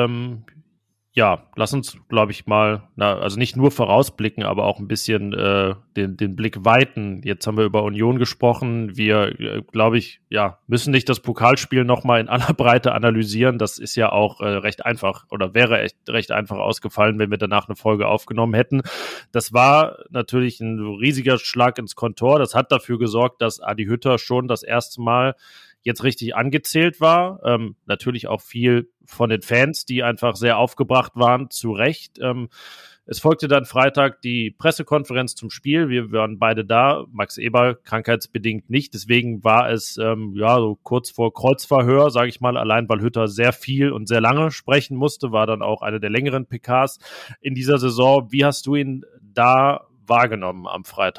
ja, lass uns, glaube ich, mal, also nicht nur vorausblicken, aber auch ein bisschen den Blick weiten. Jetzt haben wir über Union gesprochen. Wir, glaube ich, ja, müssen nicht das Pokalspiel nochmal in aller Breite analysieren. Das ist ja auch recht einfach oder wäre echt recht einfach ausgefallen, wenn wir danach eine Folge aufgenommen hätten. Das war natürlich ein riesiger Schlag ins Kontor. Das hat dafür gesorgt, dass Adi Hütter schon das erste Mal jetzt richtig angezählt war. Natürlich auch viel von den Fans, die einfach sehr aufgebracht waren, zu Recht. Es folgte dann Freitag die Pressekonferenz zum Spiel. Wir waren beide da, Max Eberl krankheitsbedingt nicht. Deswegen war es so kurz vor Kreuzverhör, sage ich mal, allein weil Hütter sehr viel und sehr lange sprechen musste, war dann auch eine der längeren PKs in dieser Saison. Wie hast du ihn da wahrgenommen am Freitag?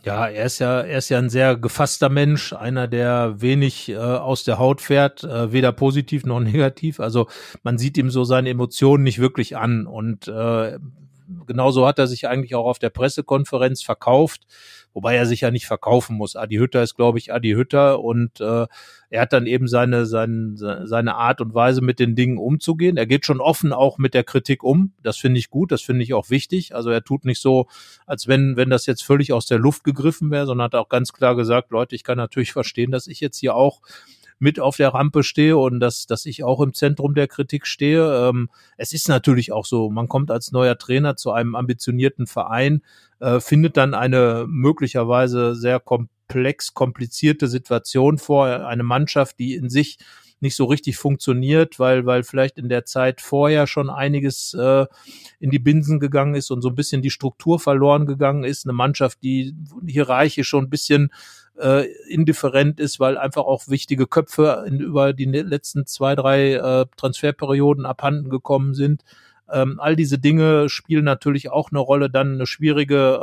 Ja, er ist ja ein sehr gefasster Mensch, einer, der wenig aus der Haut fährt, weder positiv noch negativ. Also man sieht ihm so seine Emotionen nicht wirklich an. Und genauso hat er sich eigentlich auch auf der Pressekonferenz verkauft, wobei er sich ja nicht verkaufen muss. Adi Hütter ist, glaube ich, Adi Hütter, und er hat dann eben seine Art und Weise, mit den Dingen umzugehen. Er geht schon offen auch mit der Kritik um. Das finde ich gut, das finde ich auch wichtig. Also er tut nicht so, als wenn das jetzt völlig aus der Luft gegriffen wäre, sondern hat auch ganz klar gesagt, Leute, ich kann natürlich verstehen, dass ich jetzt hier auch mit auf der Rampe stehe und dass ich auch im Zentrum der Kritik stehe. Es ist natürlich auch so, man kommt als neuer Trainer zu einem ambitionierten Verein, findet dann eine möglicherweise sehr komplizierte Situation vor, eine Mannschaft, die in sich nicht so richtig funktioniert, weil vielleicht in der Zeit vorher schon einiges in die Binsen gegangen ist und so ein bisschen die Struktur verloren gegangen ist. Eine Mannschaft, die hierarchisch schon ein bisschen indifferent ist, weil einfach auch wichtige Köpfe über die letzten 2-3 Transferperioden abhanden gekommen sind. All diese Dinge spielen natürlich auch eine Rolle. Dann eine schwierige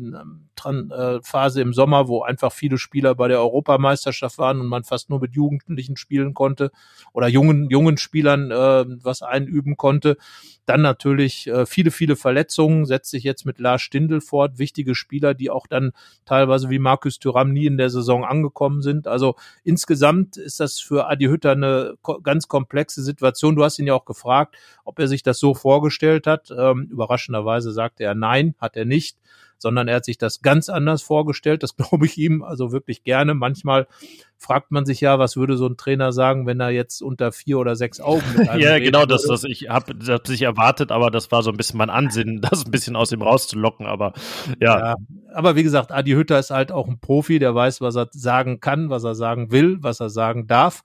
Phase im Sommer, wo einfach viele Spieler bei der Europameisterschaft waren und man fast nur mit Jugendlichen spielen konnte oder jungen Spielern was einüben konnte. Dann natürlich viele Verletzungen, setzt sich jetzt mit Lars Stindl fort, wichtige Spieler, die auch dann teilweise wie Markus Thuram nie in der Saison angekommen sind. Also insgesamt ist das für Adi Hütter eine ganz komplexe Situation. Du hast ihn ja auch gefragt, ob er sich das so vorgestellt hat. Überraschenderweise sagte er, nein, hat er nicht, sondern er hat sich das ganz anders vorgestellt. Das glaube ich ihm also wirklich gerne. Manchmal fragt man sich ja, was würde so ein Trainer sagen, wenn er jetzt unter 4 oder 6 Augen mit einem ja, genau, würde. ich habe sich erwartet, aber das war so ein bisschen mein Ansinnen, das ein bisschen aus ihm rauszulocken, aber ja. Aber wie gesagt, Adi Hütter ist halt auch ein Profi, der weiß, was er sagen kann, was er sagen will, was er sagen darf.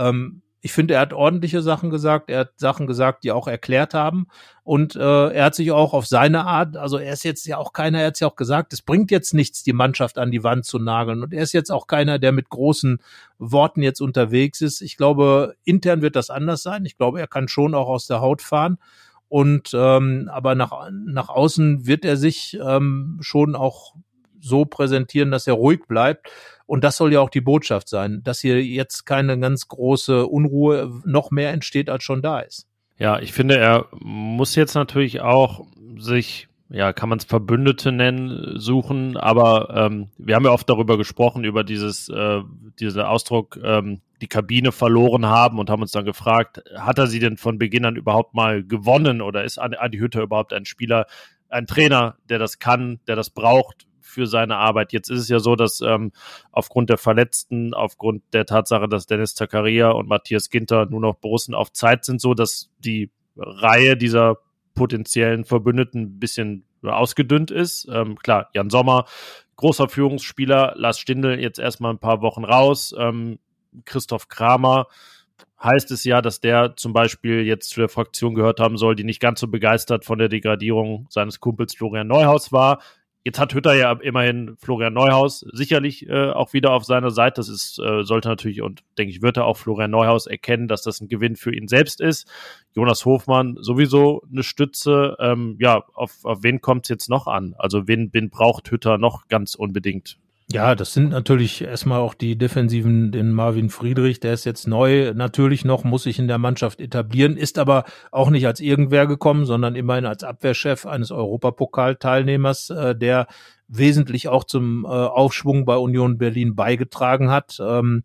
Ich finde, er hat ordentliche Sachen gesagt. Er hat Sachen gesagt, die auch erklärt haben. Und er hat sich auch auf seine Art, also er ist jetzt ja auch keiner, er hat es ja auch gesagt, es bringt jetzt nichts, die Mannschaft an die Wand zu nageln. Und er ist jetzt auch keiner, der mit großen Worten jetzt unterwegs ist. Ich glaube, intern wird das anders sein. Ich glaube, er kann schon auch aus der Haut fahren. Und aber nach außen wird er sich schon auch so präsentieren, dass er ruhig bleibt. Und das soll ja auch die Botschaft sein, dass hier jetzt keine ganz große Unruhe noch mehr entsteht, als schon da ist. Ja, ich finde, er muss jetzt natürlich auch sich, ja, kann man es Verbündete nennen, suchen, aber wir haben ja oft darüber gesprochen, über dieser Ausdruck, die Kabine verloren haben und haben uns dann gefragt, hat er sie denn von Beginn an überhaupt mal gewonnen oder ist Adi Hütter überhaupt ein Spieler, ein Trainer, der das kann, der das braucht für seine Arbeit? Jetzt ist es ja so, dass aufgrund der Verletzten, aufgrund der Tatsache, dass Dennis Zakaria und Matthias Ginter nur noch Borussen auf Zeit sind, so dass die Reihe dieser potenziellen Verbündeten ein bisschen ausgedünnt ist. Klar, Jan Sommer, großer Führungsspieler, Lars Stindl jetzt erstmal ein paar Wochen raus, Christoph Kramer, heißt es ja, dass der zum Beispiel jetzt zu der Fraktion gehört haben soll, die nicht ganz so begeistert von der Degradierung seines Kumpels Florian Neuhaus war. Jetzt hat Hütter ja immerhin Florian Neuhaus sicherlich auch wieder auf seiner Seite. Das ist, sollte natürlich und denke ich, wird er auch Florian Neuhaus erkennen, dass das ein Gewinn für ihn selbst ist. Jonas Hofmann sowieso eine Stütze. Auf wen kommt es jetzt noch an? Also wen braucht Hütter noch ganz unbedingt? Ja, das sind natürlich erstmal auch die Defensiven, den Marvin Friedrich, der ist jetzt neu, natürlich noch, muss sich in der Mannschaft etablieren, ist aber auch nicht als irgendwer gekommen, sondern immerhin als Abwehrchef eines Europapokalteilnehmers, der wesentlich auch zum Aufschwung bei Union Berlin beigetragen hat.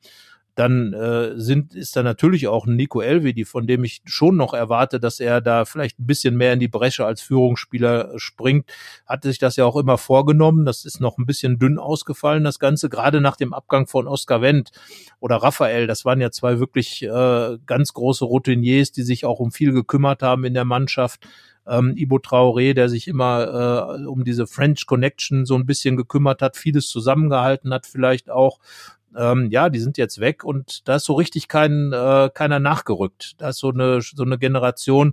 Dann ist da natürlich auch ein Nico Elvedi, von dem ich schon noch erwarte, dass er da vielleicht ein bisschen mehr in die Bresche als Führungsspieler springt. Hat sich das ja auch immer vorgenommen. Das ist noch ein bisschen dünn ausgefallen, das Ganze, gerade nach dem Abgang von Oskar Wendt oder Raphael. Das waren ja zwei wirklich ganz große Routiniers, die sich auch um viel gekümmert haben in der Mannschaft. Ibo Traoré, der sich immer um diese French Connection so ein bisschen gekümmert hat, vieles zusammengehalten hat vielleicht auch. Die sind jetzt weg und da ist so richtig keiner nachgerückt. Da ist so eine Generation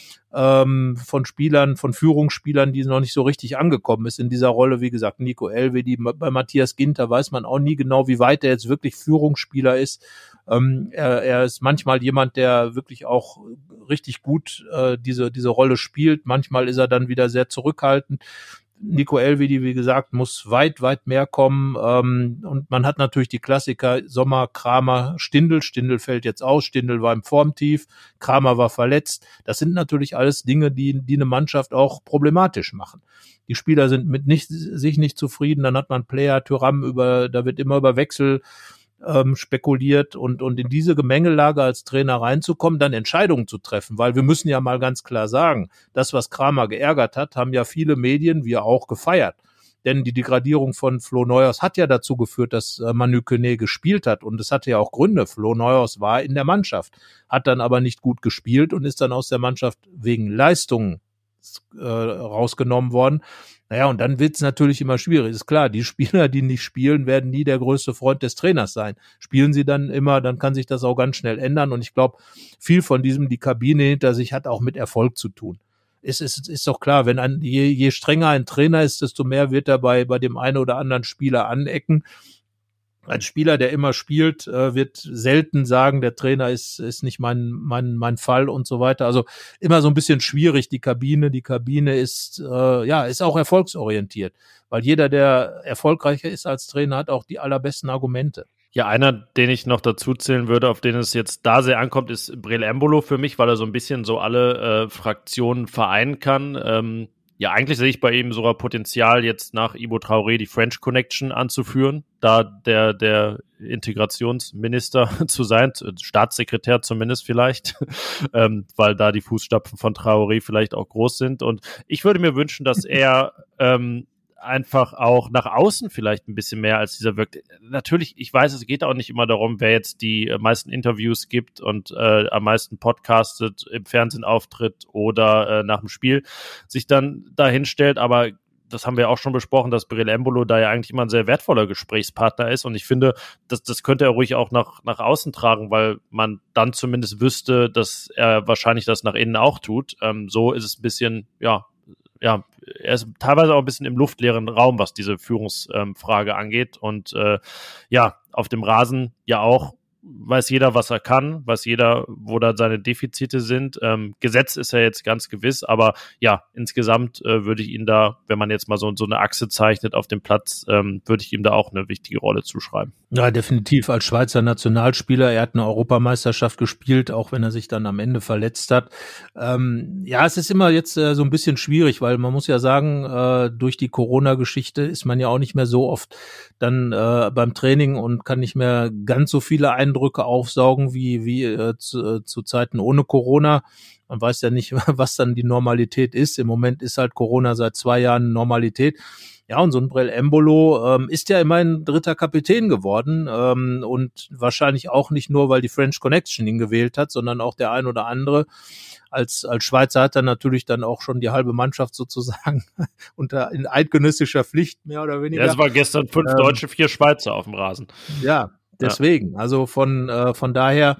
von Spielern, von Führungsspielern, die noch nicht so richtig angekommen ist in dieser Rolle. Wie gesagt, Nico Elvedi, bei Matthias Ginter weiß man auch nie genau, wie weit er jetzt wirklich Führungsspieler ist. Er ist manchmal jemand, der wirklich auch richtig gut diese Rolle spielt. Manchmal ist er dann wieder sehr zurückhaltend. Nico Elvedi, wie gesagt, muss weit, weit mehr kommen. Und man hat natürlich die Klassiker Sommer, Kramer, Stindl. Stindl fällt jetzt aus. Stindl war im Formtief. Kramer war verletzt. Das sind natürlich alles Dinge, die eine Mannschaft auch problematisch machen. Die Spieler sind sich nicht zufrieden. Dann hat man Player, Thuram, da wird immer über Wechsel spekuliert und in diese Gemengelage als Trainer reinzukommen, dann Entscheidungen zu treffen, weil wir müssen ja mal ganz klar sagen, das, was Kramer geärgert hat, haben ja viele Medien, wir auch, gefeiert. Denn die Degradierung von Flo Neuhaus hat ja dazu geführt, dass Manu Koné gespielt hat und es hatte ja auch Gründe. Flo Neuhaus war in der Mannschaft, hat dann aber nicht gut gespielt und ist dann aus der Mannschaft wegen Leistungen rausgenommen worden. Naja, und dann wird's natürlich immer schwierig. Ist klar, die Spieler, die nicht spielen, werden nie der größte Freund des Trainers sein. Spielen sie dann immer, dann kann sich das auch ganz schnell ändern. Und ich glaube, viel von diesem, die Kabine hinter sich, hat auch mit Erfolg zu tun. Ist doch klar, wenn je strenger ein Trainer ist, desto mehr wird er bei dem einen oder anderen Spieler anecken. Ein Spieler, der immer spielt, wird selten sagen, der Trainer ist nicht mein Fall und so weiter. Also immer so ein bisschen schwierig, die Kabine. Die Kabine ist auch erfolgsorientiert, weil jeder, der erfolgreicher ist als Trainer, hat auch die allerbesten Argumente. Ja, einer, den ich noch dazu zählen würde, auf den es jetzt da sehr ankommt, ist Breel Embolo für mich, weil er so ein bisschen so alle Fraktionen vereinen kann. Ja, eigentlich sehe ich bei ihm sogar Potenzial, jetzt nach Ibo Traoré die French Connection anzuführen, da der Integrationsminister zu sein, Staatssekretär zumindest vielleicht, weil da die Fußstapfen von Traoré vielleicht auch groß sind. Und ich würde mir wünschen, dass er einfach auch nach außen vielleicht ein bisschen mehr als dieser wirkt. Natürlich, ich weiß, es geht auch nicht immer darum, wer jetzt die meisten Interviews gibt und am meisten podcastet, im Fernsehen auftritt oder nach dem Spiel sich dann dahin stellt, aber das haben wir auch schon besprochen, dass Breel Embolo da ja eigentlich immer ein sehr wertvoller Gesprächspartner ist und ich finde, das könnte er ruhig auch nach außen tragen, weil man dann zumindest wüsste, dass er wahrscheinlich das nach innen auch tut. So ist es ein bisschen, ja, er ist teilweise auch ein bisschen im luftleeren Raum, was diese Führungsfrage angeht. Und auf dem Rasen ja auch weiß jeder, was er kann, weiß jeder, wo da seine Defizite sind. Gesetzt ist er jetzt ganz gewiss, aber ja, insgesamt würde ich ihn da, wenn man jetzt mal so eine Achse zeichnet auf dem Platz, würde ich ihm da auch eine wichtige Rolle zuschreiben. Ja, definitiv als Schweizer Nationalspieler. Er hat eine Europameisterschaft gespielt, auch wenn er sich dann am Ende verletzt hat. Es ist immer jetzt so ein bisschen schwierig, weil man muss ja sagen, durch die Corona-Geschichte ist man ja auch nicht mehr so oft dann beim Training und kann nicht mehr ganz so viele Eindrücke aufsaugen wie zu Zeiten ohne Corona. Man weiß ja nicht, was dann die Normalität ist. Im Moment ist halt Corona seit 2 Jahren Normalität. Ja, und so ein Breel Embolo ist ja immerhin 3. Kapitän geworden und wahrscheinlich auch nicht nur, weil die French Connection ihn gewählt hat, sondern auch der ein oder andere. Als Schweizer hat er natürlich dann auch schon die halbe Mannschaft sozusagen in eidgenössischer Pflicht, mehr oder weniger. Ja, es war gestern 5 Deutsche, 4 Schweizer auf dem Rasen. Ja, deswegen. Also von daher,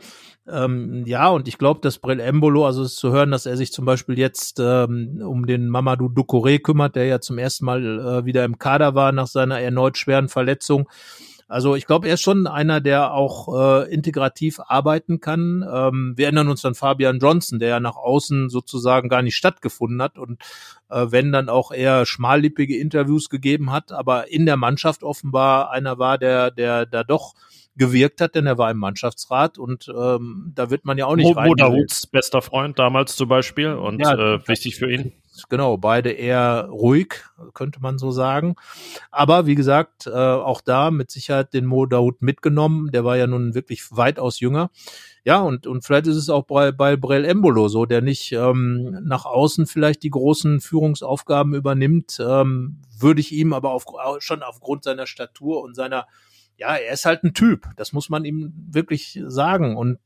und ich glaube, dass Breel Embolo, also es ist zu hören, dass er sich zum Beispiel jetzt um den Mamadou Doucouré kümmert, der ja zum ersten Mal wieder im Kader war nach seiner erneut schweren Verletzung. Also ich glaube, er ist schon einer, der auch integrativ arbeiten kann. Wir erinnern uns an Fabian Johnson, der ja nach außen sozusagen gar nicht stattgefunden hat und wenn dann auch eher schmallippige Interviews gegeben hat, aber in der Mannschaft offenbar einer war, der da doch gewirkt hat, denn er war im Mannschaftsrat und da wird man ja auch nicht rein. Mo Daouds bester Freund damals zum Beispiel und wichtig für ihn. Genau, beide eher ruhig, könnte man so sagen. Aber wie gesagt, auch da mit Sicherheit den Mo Daoud mitgenommen. Der war ja nun wirklich weitaus jünger. Ja, und vielleicht ist es auch bei Breel Embolo so, der nicht nach außen vielleicht die großen Führungsaufgaben übernimmt, würde ich ihm aber schon aufgrund seiner Statur und seiner, ja, er ist halt ein Typ, das muss man ihm wirklich sagen. Und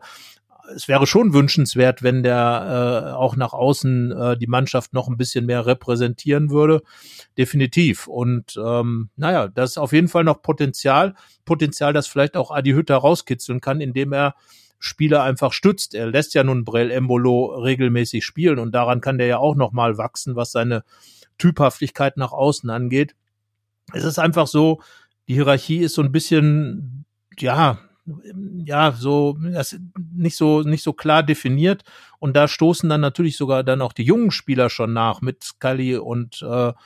es wäre schon wünschenswert, wenn der auch nach außen die Mannschaft noch ein bisschen mehr repräsentieren würde. Definitiv. Und das ist auf jeden Fall noch Potenzial, das vielleicht auch Adi Hütter rauskitzeln kann, indem er Spieler einfach stützt. Er lässt ja nun Breel Embolo regelmäßig spielen und daran kann der ja auch noch mal wachsen, was seine Typhaftigkeit nach außen angeht. Es ist einfach so, die Hierarchie ist so ein bisschen, so nicht so klar definiert Und da stoßen dann natürlich sogar dann auch die jungen Spieler schon nach mit Scully und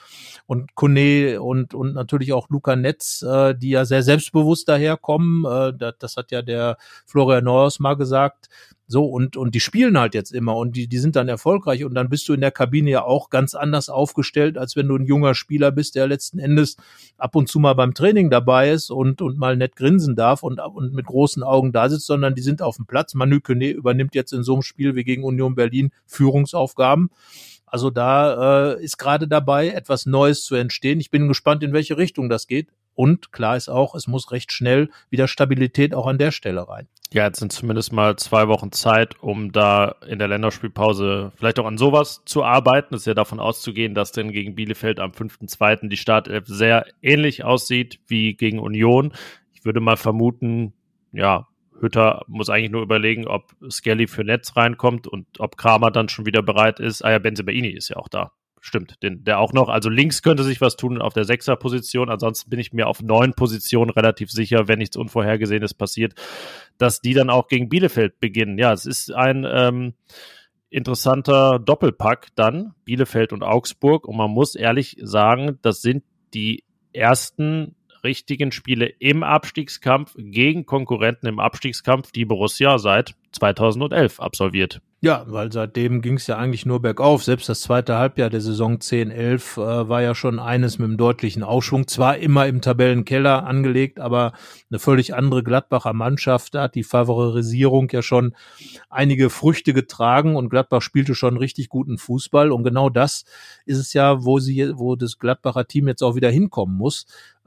Kone und natürlich auch Luca Netz, die ja sehr selbstbewusst daherkommen. Das hat ja der Florian Neuhaus mal gesagt. So, und die spielen halt jetzt immer und die sind dann erfolgreich und dann bist du in der Kabine ja auch ganz anders aufgestellt, als wenn du ein junger Spieler bist, der letzten Endes ab und zu mal beim Training dabei ist und mal nett grinsen darf und mit großen Augen da sitzt, sondern die sind auf dem Platz. Manu Kone übernimmt jetzt in so einem Spiel wie gegen Union Berlin Führungsaufgaben. Also da ist gerade dabei, etwas Neues zu entstehen. Ich bin gespannt, in welche Richtung das geht. Und klar ist auch, es muss recht schnell wieder Stabilität auch an der Stelle rein. Ja, jetzt sind zumindest mal 2 Wochen Zeit, um da in der Länderspielpause vielleicht auch an sowas zu arbeiten. Es ist ja davon auszugehen, dass denn gegen Bielefeld am 5.2. die Startelf sehr ähnlich aussieht wie gegen Union. Ich würde mal vermuten, ja, Hütter muss eigentlich nur überlegen, ob Skelly für Netz reinkommt und ob Kramer dann schon wieder bereit ist. Ah ja, Bensebaini ist ja auch da. Stimmt, der auch noch. Also links könnte sich was tun auf der 6er-Position. Ansonsten bin ich mir auf 9 Positionen relativ sicher, wenn nichts Unvorhergesehenes passiert, dass die dann auch gegen Bielefeld beginnen. Ja, es ist ein interessanter Doppelpack dann, Bielefeld und Augsburg. Und man muss ehrlich sagen, das sind die ersten richtigen Spiele im Abstiegskampf gegen Konkurrenten im Abstiegskampf, die Borussia seit 2011 absolviert. Ja, weil seitdem ging es ja eigentlich nur bergauf. Selbst das zweite Halbjahr der Saison 10/11 war ja schon eines mit einem deutlichen Aufschwung. Zwar immer im Tabellenkeller angelegt, aber eine völlig andere Gladbacher Mannschaft. Da hat die Favorisierung ja schon einige Früchte getragen und Gladbach spielte schon richtig guten Fußball. Und genau das ist es ja, wo das Gladbacher Team jetzt auch wieder hinkommen muss.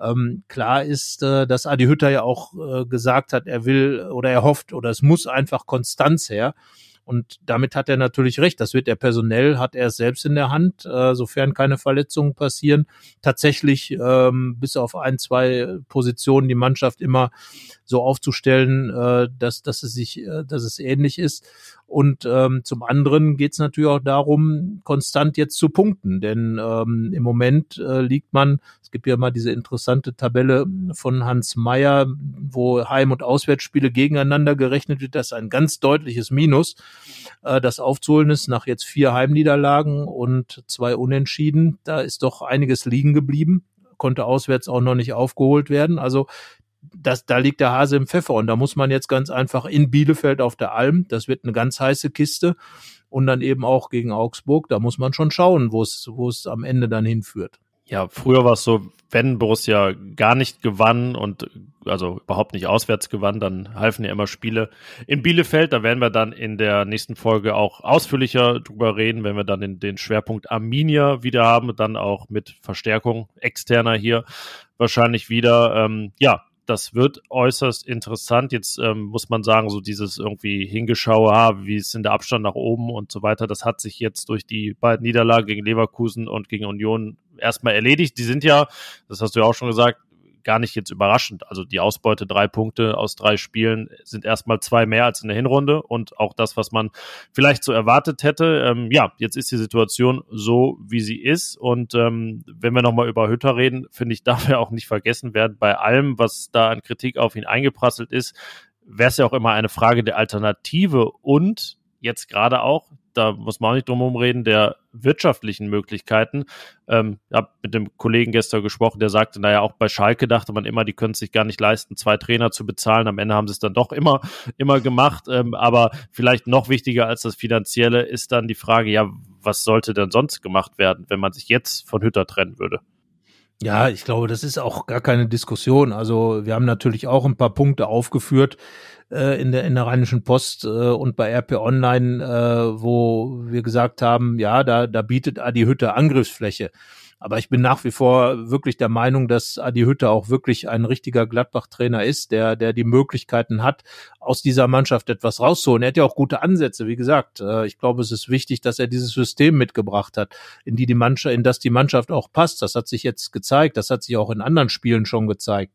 Klar ist, dass Adi Hütter ja auch gesagt hat, er will oder er hofft oder es muss einfach Konstanz her. Und damit hat er natürlich recht. Das wird er personell, hat er es selbst in der Hand, sofern keine Verletzungen passieren. Tatsächlich bis auf 1, 2 Positionen die Mannschaft immer so aufzustellen, dass es ähnlich ist. Und zum anderen geht es natürlich auch darum, konstant jetzt zu punkten. Denn im Moment liegt man, es gibt ja mal diese interessante Tabelle von Hans Meyer, wo Heim- und Auswärtsspiele gegeneinander gerechnet wird. Das ist ein ganz deutliches Minus. Das aufzuholen ist nach jetzt 4 Heimniederlagen und 2 Unentschieden. Da ist doch einiges liegen geblieben, konnte auswärts auch noch nicht aufgeholt werden. Also da liegt der Hase im Pfeffer und da muss man jetzt ganz einfach in Bielefeld auf der Alm, das wird eine ganz heiße Kiste und dann eben auch gegen Augsburg, da muss man schon schauen, wo es am Ende dann hinführt. Ja, früher war es so, wenn Borussia gar nicht gewann und also überhaupt nicht auswärts gewann, dann halfen ja immer Spiele in Bielefeld. Da werden wir dann in der nächsten Folge auch ausführlicher drüber reden, wenn wir dann den Schwerpunkt Arminia wieder haben, dann auch mit Verstärkung externer hier wahrscheinlich wieder. Ja, das wird äußerst interessant. Jetzt muss man sagen, so dieses irgendwie Hingeschaue, wie ist denn der Abstand nach oben und so weiter, das hat sich jetzt durch die beiden Niederlagen gegen Leverkusen und gegen Union erstmal erledigt. Die sind ja, das hast du ja auch schon gesagt, gar nicht jetzt überraschend. Also die Ausbeute 3 Punkte aus 3 Spielen sind erstmal 2 mehr als in der Hinrunde und auch das, was man vielleicht so erwartet hätte. Ja, jetzt ist die Situation so, wie sie ist und wenn wir nochmal über Hütter reden, finde ich, darf er auch nicht vergessen werden, bei allem, was da an Kritik auf ihn eingeprasselt ist, wäre es ja auch immer eine Frage der Alternative und jetzt gerade auch, da muss man auch nicht drum herum reden, der wirtschaftlichen Möglichkeiten. Ich habe mit dem Kollegen gestern gesprochen, der sagte, naja, auch bei Schalke dachte man immer, die können es sich gar nicht leisten, 2 Trainer zu bezahlen. Am Ende haben sie es dann doch immer gemacht. Aber vielleicht noch wichtiger als das Finanzielle ist dann die Frage, ja, was sollte denn sonst gemacht werden, wenn man sich jetzt von Hütter trennen würde? Ja, ich glaube, das ist auch gar keine Diskussion. Also wir haben natürlich auch ein paar Punkte aufgeführt in der Rheinischen Post und bei RP Online, wo wir gesagt haben, ja, da bietet Adi Hütter Angriffsfläche. Aber ich bin nach wie vor wirklich der Meinung, dass Adi Hütter auch wirklich ein richtiger Gladbach-Trainer ist, der die Möglichkeiten hat, aus dieser Mannschaft etwas rauszuholen. Er hat ja auch gute Ansätze, wie gesagt. Ich glaube, es ist wichtig, dass er dieses System mitgebracht hat, in das die Mannschaft auch passt. Das hat sich jetzt gezeigt. Das hat sich auch in anderen Spielen schon gezeigt.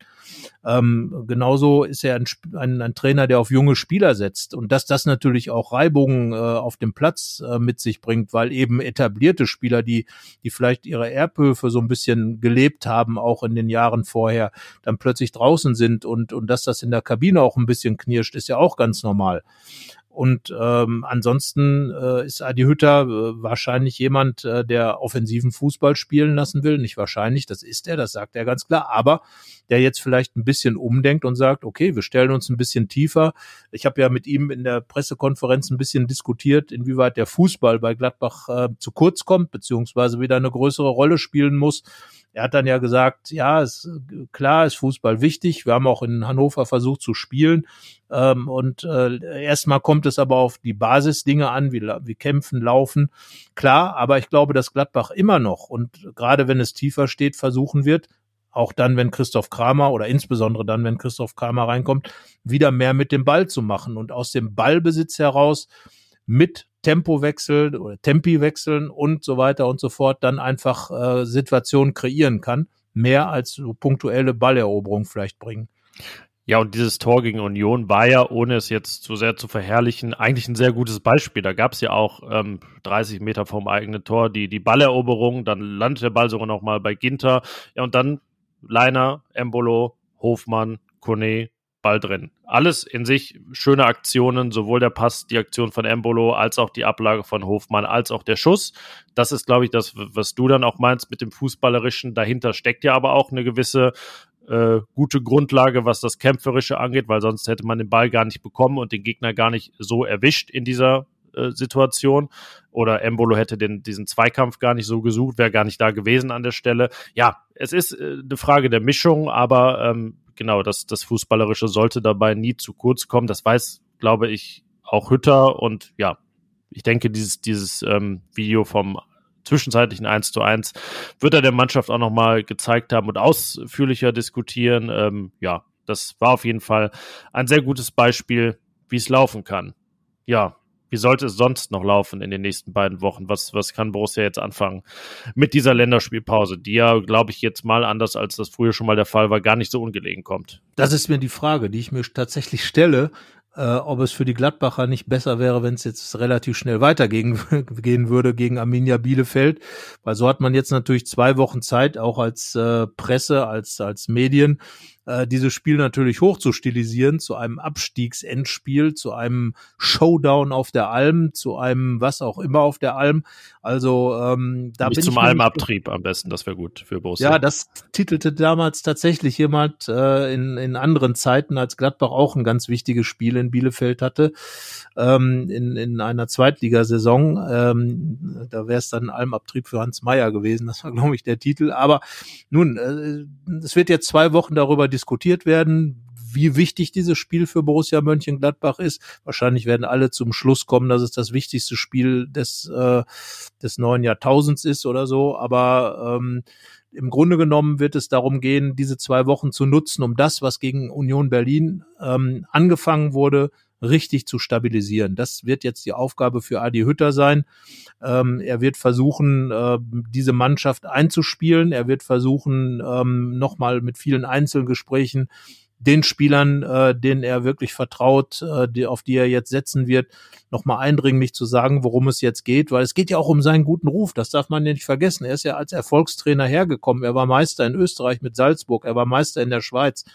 Genauso ist er ein Trainer, der auf junge Spieler setzt und dass das natürlich auch Reibungen auf dem Platz mit sich bringt, weil eben etablierte Spieler, die vielleicht ihre Erbhöfe so ein bisschen gelebt haben, auch in den Jahren vorher, dann plötzlich draußen sind und dass das in der Kabine auch ein bisschen knirscht, ist ja auch ganz normal. Und ansonsten ist Adi Hütter wahrscheinlich jemand, der offensiven Fußball spielen lassen will. Nicht wahrscheinlich, das ist er, das sagt er ganz klar. Aber der jetzt vielleicht ein bisschen umdenkt und sagt, okay, wir stellen uns ein bisschen tiefer. Ich habe ja mit ihm in der Pressekonferenz ein bisschen diskutiert, inwieweit der Fußball bei Gladbach zu kurz kommt, beziehungsweise wieder eine größere Rolle spielen muss. Er hat dann ja gesagt, ja, klar ist Fußball wichtig. Wir haben auch in Hannover versucht zu spielen. Erstmal kommt es aber auf die Basisdinge an, wie Kämpfen, Laufen. Klar, aber ich glaube, dass Gladbach immer noch und gerade wenn es tiefer steht, versuchen wird, auch dann, wenn Christoph Kramer oder insbesondere dann, wenn Christoph Kramer reinkommt, wieder mehr mit dem Ball zu machen und aus dem Ballbesitz heraus mit Tempowechseln oder Tempiwechseln und so weiter und so fort dann einfach Situationen kreieren kann, mehr als so punktuelle Balleroberung vielleicht bringen. Ja, und dieses Tor gegen Union war ja, ohne es jetzt zu sehr zu verherrlichen, eigentlich ein sehr gutes Beispiel. Da gab es ja auch 30 Meter vom eigenen Tor die Balleroberung, dann landet der Ball sogar noch mal bei Ginter. Ja, und dann Leiner, Embolo, Hofmann, Kone, Ball drin. Alles in sich schöne Aktionen, sowohl der Pass, die Aktion von Embolo, als auch die Ablage von Hofmann, als auch der Schuss. Das ist, glaube ich, das, was du dann auch meinst mit dem Fußballerischen. Dahinter steckt ja aber auch eine gewisse gute Grundlage, was das Kämpferische angeht, weil sonst hätte man den Ball gar nicht bekommen und den Gegner gar nicht so erwischt in dieser Situation. Oder Embolo hätte diesen Zweikampf gar nicht so gesucht, wäre gar nicht da gewesen an der Stelle. Ja, es ist eine Frage der Mischung, aber genau, das Fußballerische sollte dabei nie zu kurz kommen. Das weiß, glaube ich, auch Hütter. Und ja, ich denke, dieses Video vom zwischenzeitlichen 1:1 wird er der Mannschaft auch nochmal gezeigt haben und ausführlicher diskutieren. Ja, das war auf jeden Fall ein sehr gutes Beispiel, wie es laufen kann. Ja, wie sollte es sonst noch laufen in den nächsten beiden Wochen? Was kann Borussia jetzt anfangen mit dieser Länderspielpause, die ja, glaube ich, jetzt mal anders als das früher schon mal der Fall war, gar nicht so ungelegen kommt? Das ist mir die Frage, die ich mir tatsächlich stelle, ob es für die Gladbacher nicht besser wäre, wenn es jetzt relativ schnell weitergehen würde gegen Arminia Bielefeld, weil so hat man jetzt natürlich 2 Wochen Zeit, auch als Presse, als Medien, dieses Spiel natürlich hoch zu stilisieren, zu einem Abstiegsendspiel, zu einem Showdown auf der Alm, zu einem was auch immer auf der Alm. Also da nicht bin zum ich Almabtrieb am besten, das wäre gut für Borussia. Ja, das titelte damals tatsächlich jemand in anderen Zeiten, als Gladbach auch ein ganz wichtiges Spiel in Bielefeld hatte, in einer Zweitligasaison. Da wäre es dann Almabtrieb für Hans Meyer gewesen, das war, glaube ich, der Titel. Aber nun, es wird jetzt 2 Wochen darüber diskutiert werden, wie wichtig dieses Spiel für Borussia Mönchengladbach ist. Wahrscheinlich werden alle zum Schluss kommen, dass es das wichtigste Spiel des neuen Jahrtausends ist oder so. Aber im Grunde genommen wird es darum gehen, diese 2 Wochen zu nutzen, um das, was gegen Union Berlin angefangen wurde, richtig zu stabilisieren. Das wird jetzt die Aufgabe für Adi Hütter sein. Er wird versuchen, diese Mannschaft einzuspielen. Er wird versuchen, nochmal mit vielen Einzelgesprächen den Spielern, denen er wirklich vertraut, auf die er jetzt setzen wird, nochmal eindringlich zu sagen, worum es jetzt geht, weil es geht ja auch um seinen guten Ruf, das darf man nicht vergessen. Er ist ja als Erfolgstrainer hergekommen, er war Meister in Österreich mit Salzburg, er war Meister in der Schweiz.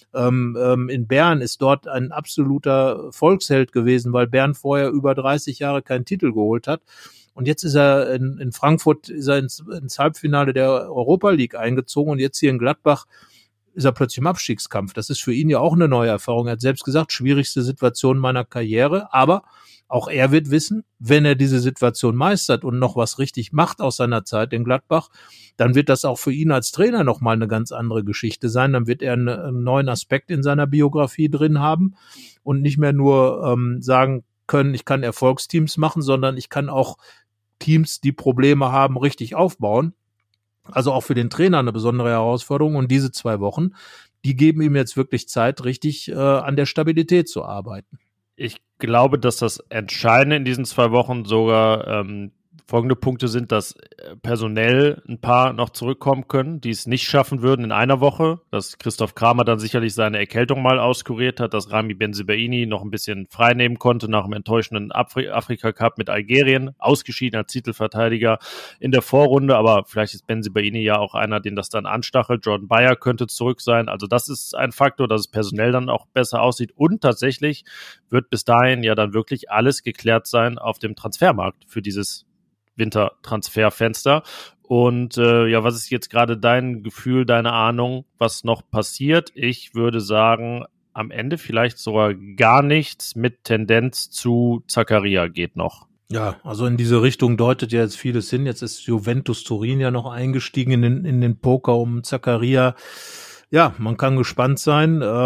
In Bern ist dort ein absoluter Volksheld gewesen, weil Bern vorher über 30 Jahre keinen Titel geholt hat. Und jetzt ist er in Frankfurt ist er ins Halbfinale der Europa League eingezogen und jetzt hier in Gladbach ist er plötzlich im Abstiegskampf. Das ist für ihn ja auch eine neue Erfahrung. Er hat selbst gesagt, schwierigste Situation meiner Karriere, aber auch er wird wissen, wenn er diese Situation meistert und noch was richtig macht aus seiner Zeit in Gladbach, dann wird das auch für ihn als Trainer nochmal eine ganz andere Geschichte sein. Dann wird er einen neuen Aspekt in seiner Biografie drin haben und nicht mehr nur sagen können, ich kann Erfolgsteams machen, sondern ich kann auch Teams, die Probleme haben, richtig aufbauen. Also auch für den Trainer eine besondere Herausforderung. Und diese 2 Wochen, die geben ihm jetzt wirklich Zeit, richtig an der Stabilität zu arbeiten. Ich glaube, dass das Entscheidende in diesen 2 Wochen sogar Folgende Punkte sind, dass personell ein paar noch zurückkommen können, die es nicht schaffen würden in einer Woche, dass Christoph Kramer dann sicherlich seine Erkältung mal auskuriert hat, dass Rami Bensebaini noch ein bisschen frei nehmen konnte nach dem enttäuschenden Afrika-Cup mit Algerien, ausgeschieden als Titelverteidiger in der Vorrunde, aber vielleicht ist Bensebaini ja auch einer, den das dann anstachelt. Jordan Bayer könnte zurück sein, also das ist ein Faktor, dass es personell dann auch besser aussieht und tatsächlich wird bis dahin ja dann wirklich alles geklärt sein auf dem Transfermarkt für dieses Wintertransferfenster. Und was ist jetzt gerade dein Gefühl, deine Ahnung, was noch passiert? Ich würde sagen, am Ende vielleicht sogar gar nichts mit Tendenz zu Zakaria geht noch. Ja, also in diese Richtung deutet ja jetzt vieles hin. Jetzt ist Juventus Turin ja noch eingestiegen in den Poker um Zakaria. Ja, man kann gespannt sein. Wir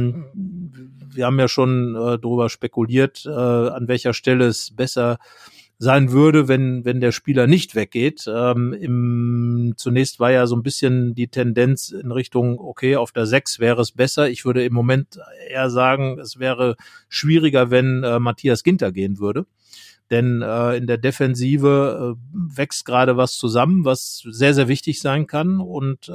haben ja schon darüber spekuliert, an welcher Stelle es besser sein würde, wenn der Spieler nicht weggeht. Zunächst war ja so ein bisschen die Tendenz in Richtung, okay, auf der 6 wäre es besser. Ich würde im Moment eher sagen, es wäre schwieriger, wenn Matthias Ginter gehen würde. Denn in der Defensive wächst gerade was zusammen, was sehr, sehr wichtig sein kann. Und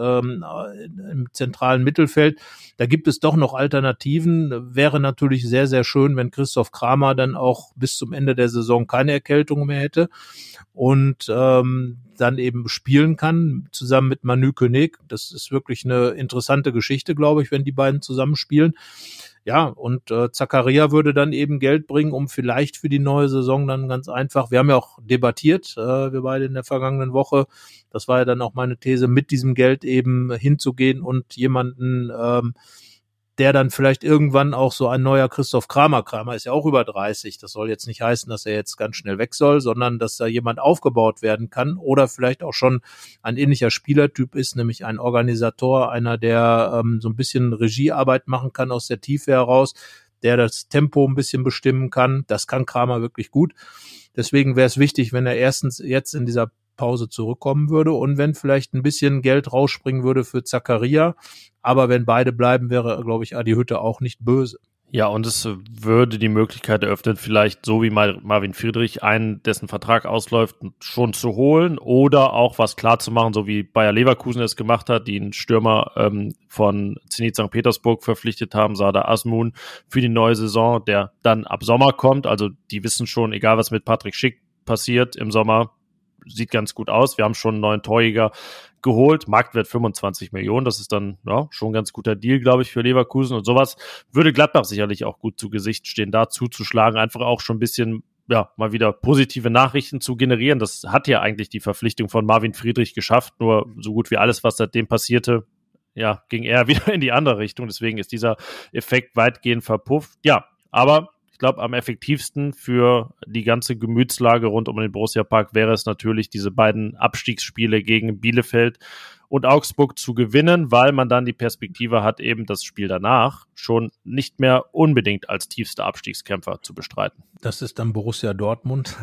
im zentralen Mittelfeld, da gibt es doch noch Alternativen. Wäre natürlich sehr, sehr schön, wenn Christoph Kramer dann auch bis zum Ende der Saison keine Erkältung mehr hätte und dann eben spielen kann, zusammen mit Manu König. Das ist wirklich eine interessante Geschichte, glaube ich, wenn die beiden zusammen spielen. Ja, und Zakaria würde dann eben Geld bringen, um vielleicht für die neue Saison dann ganz einfach, wir haben ja auch debattiert, wir beide in der vergangenen Woche, das war ja dann auch meine These, mit diesem Geld eben hinzugehen und jemanden, der dann vielleicht irgendwann auch so ein neuer Christoph Kramer ist ja auch über 30, das soll jetzt nicht heißen, dass er jetzt ganz schnell weg soll, sondern dass da jemand aufgebaut werden kann oder vielleicht auch schon ein ähnlicher Spielertyp ist, nämlich ein Organisator, einer, der so ein bisschen Regiearbeit machen kann aus der Tiefe heraus, der das Tempo ein bisschen bestimmen kann. Das kann Kramer wirklich gut. Deswegen wäre es wichtig, wenn er erstens jetzt in dieser Pause zurückkommen würde und wenn vielleicht ein bisschen Geld rausspringen würde für Zakaria. Aber wenn beide bleiben, wäre, glaube ich, Adi Hütter auch nicht böse. Ja, und es würde die Möglichkeit eröffnen, vielleicht so wie Marvin Friedrich, einen, dessen Vertrag ausläuft, schon zu holen oder auch was klar zu machen, so wie Bayer Leverkusen es gemacht hat, die einen Stürmer von Zenit St. Petersburg verpflichtet haben, Sardar Azmoun, für die neue Saison, der dann ab Sommer kommt. Also die wissen schon, egal was mit Patrick Schick passiert im Sommer, sieht ganz gut aus. Wir haben schon einen neuen Torjäger geholt. Marktwert 25 Millionen. Das ist dann schon ein ganz guter Deal, glaube ich, für Leverkusen. Und sowas würde Gladbach sicherlich auch gut zu Gesicht stehen, da zuzuschlagen. Einfach auch schon ein bisschen, mal wieder positive Nachrichten zu generieren. Das hat ja eigentlich die Verpflichtung von Marvin Friedrich geschafft. Nur so gut wie alles, was seitdem passierte, ging eher wieder in die andere Richtung. Deswegen ist dieser Effekt weitgehend verpufft. Ja, aber ich glaube, am effektivsten für die ganze Gemütslage rund um den Borussia-Park wäre es natürlich, diese beiden Abstiegsspiele gegen Bielefeld und Augsburg zu gewinnen, weil man dann die Perspektive hat, eben das Spiel danach schon nicht mehr unbedingt als tiefster Abstiegskämpfer zu bestreiten. Das ist dann Borussia Dortmund.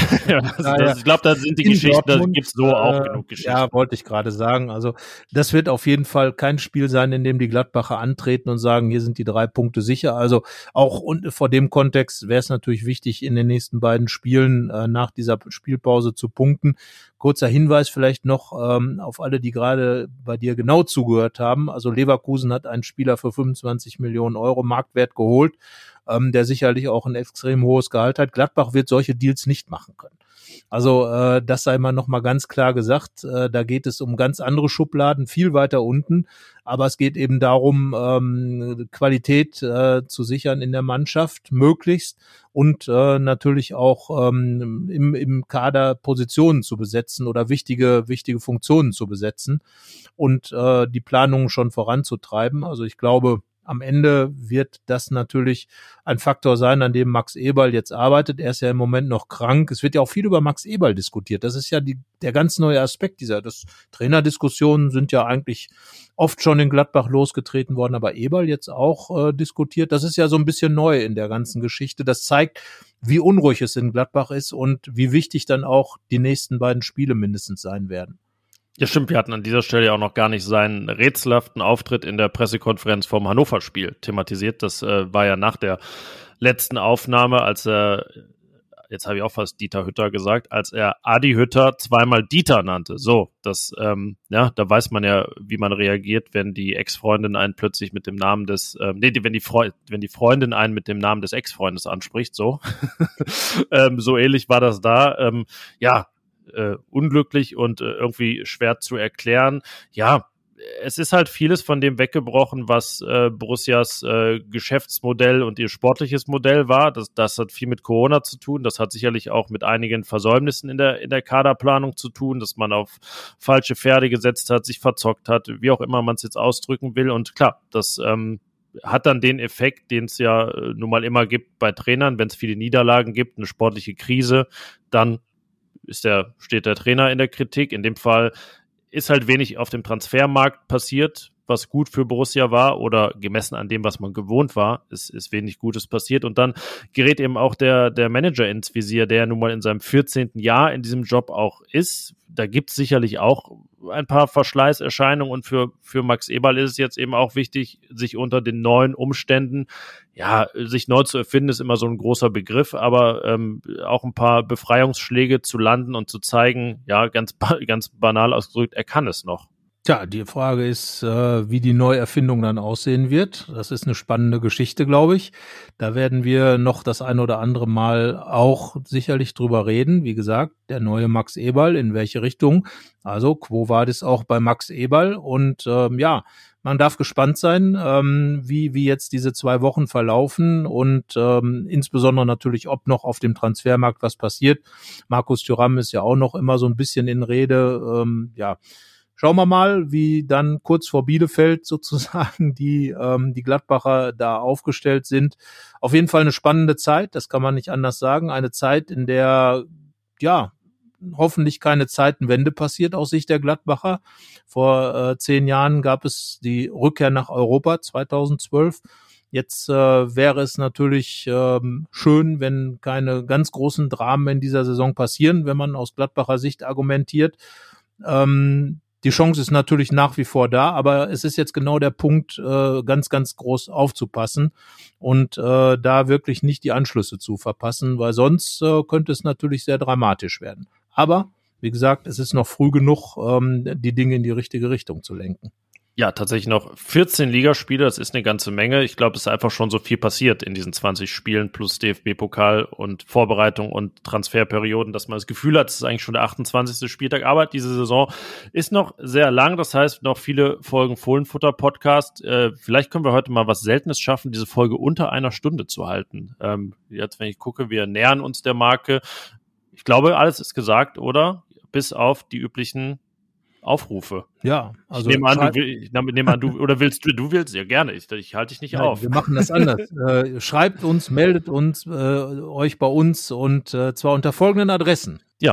Ich glaube, da sind die Geschichten, da gibt es so auch genug Geschichten. Ja, wollte ich gerade sagen. Also das wird auf jeden Fall kein Spiel sein, in dem die Gladbacher antreten und sagen, hier sind die 3 Punkte sicher. Also auch vor dem Kontext wäre es natürlich wichtig, in den nächsten beiden Spielen nach dieser Spielpause zu punkten. Kurzer Hinweis vielleicht noch auf alle, die gerade bei dir genau zugehört haben. Also Leverkusen hat einen Spieler für 25 Millionen Euro Marktwert geholt, der sicherlich auch ein extrem hohes Gehalt hat. Gladbach wird solche Deals nicht machen können. Also das sei mal nochmal ganz klar gesagt. Da geht es um ganz andere Schubladen, viel weiter unten. Aber es geht eben darum, Qualität zu sichern in der Mannschaft, möglichst. Und natürlich auch im Kader Positionen zu besetzen oder wichtige Funktionen zu besetzen und die Planungen schon voranzutreiben. Also ich glaube, am Ende wird das natürlich ein Faktor sein, an dem Max Eberl jetzt arbeitet. Er ist ja im Moment noch krank. Es wird ja auch viel über Max Eberl diskutiert. Das ist ja der ganz neue Aspekt das Trainerdiskussionen sind ja eigentlich oft schon in Gladbach losgetreten worden, aber Eberl jetzt auch diskutiert. Das ist ja so ein bisschen neu in der ganzen Geschichte. Das zeigt, wie unruhig es in Gladbach ist und wie wichtig dann auch die nächsten beiden Spiele mindestens sein werden. Ja, stimmt, wir hatten an dieser Stelle ja auch noch gar nicht seinen rätselhaften Auftritt in der Pressekonferenz vom Hannover-Spiel thematisiert. Das war ja nach der letzten Aufnahme, als er jetzt habe ich auch fast Dieter Hütter gesagt, als er Adi Hütter zweimal Dieter nannte. So, das, da weiß man ja, wie man reagiert, wenn die Ex-Freundin einen plötzlich mit dem Namen des, wenn die Freundin einen mit dem Namen des Ex-Freundes anspricht, so. So ähnlich war das da. Unglücklich und irgendwie schwer zu erklären. Ja, es ist halt vieles von dem weggebrochen, was Borussias Geschäftsmodell und ihr sportliches Modell war. Das hat viel mit Corona zu tun. Das hat sicherlich auch mit einigen Versäumnissen in der Kaderplanung zu tun, dass man auf falsche Pferde gesetzt hat, sich verzockt hat, wie auch immer man es jetzt ausdrücken will. Und klar, das hat dann den Effekt, den es ja nun mal immer gibt bei Trainern, wenn es viele Niederlagen gibt, eine sportliche Krise, dann steht der Trainer in der Kritik. In dem Fall ist halt wenig auf dem Transfermarkt passiert, was gut für Borussia war, oder gemessen an dem, was man gewohnt war, ist wenig Gutes passiert. Und dann gerät eben auch der Manager ins Visier, der nun mal in seinem 14. Jahr in diesem Job auch ist. Da gibt es sicherlich auch ein paar Verschleißerscheinungen, und für Max Eberl ist es jetzt eben auch wichtig, sich unter den neuen Umständen, sich neu zu erfinden, ist immer so ein großer Begriff, aber auch ein paar Befreiungsschläge zu landen und zu zeigen, ganz banal ausgedrückt, er kann es noch. Tja, die Frage ist, wie die Neuerfindung dann aussehen wird. Das ist eine spannende Geschichte, glaube ich. Da werden wir noch das ein oder andere Mal auch sicherlich drüber reden. Wie gesagt, der neue Max Eberl, in welche Richtung? Also, quo vadis auch bei Max Eberl? Und man darf gespannt sein, wie jetzt diese 2 Wochen verlaufen und insbesondere natürlich, ob noch auf dem Transfermarkt was passiert. Markus Thuram ist ja auch noch immer so ein bisschen in Rede, Schauen wir mal, wie dann kurz vor Bielefeld sozusagen die Gladbacher da aufgestellt sind. Auf jeden Fall eine spannende Zeit, das kann man nicht anders sagen. Eine Zeit, in der hoffentlich keine Zeitenwende passiert aus Sicht der Gladbacher. Vor 10 Jahren gab es die Rückkehr nach Europa, 2012. Jetzt wäre es natürlich schön, wenn keine ganz großen Dramen in dieser Saison passieren, wenn man aus Gladbacher Sicht argumentiert. Die Chance ist natürlich nach wie vor da, aber es ist jetzt genau der Punkt, ganz, ganz groß aufzupassen und da wirklich nicht die Anschlüsse zu verpassen, weil sonst könnte es natürlich sehr dramatisch werden. Aber, wie gesagt, es ist noch früh genug, die Dinge in die richtige Richtung zu lenken. Ja, tatsächlich noch 14 Ligaspiele, das ist eine ganze Menge. Ich glaube, es ist einfach schon so viel passiert in diesen 20 Spielen plus DFB-Pokal und Vorbereitung und Transferperioden, dass man das Gefühl hat, es ist eigentlich schon der 28. Spieltag. Aber diese Saison ist noch sehr lang, das heißt noch viele Folgen Fohlenfutter-Podcast. Vielleicht können wir heute mal was Seltenes schaffen, diese Folge unter 1 Stunde zu halten. Jetzt, wenn ich gucke, wir nähern uns der Marke. Ich glaube, alles ist gesagt, oder? Bis auf die üblichen Aufrufe. Ja, also ich nehme an, du willst ja gerne. Ich halte dich nicht auf. Wir machen das anders. Schreibt uns, meldet uns, euch bei uns und zwar unter folgenden Adressen. Ja,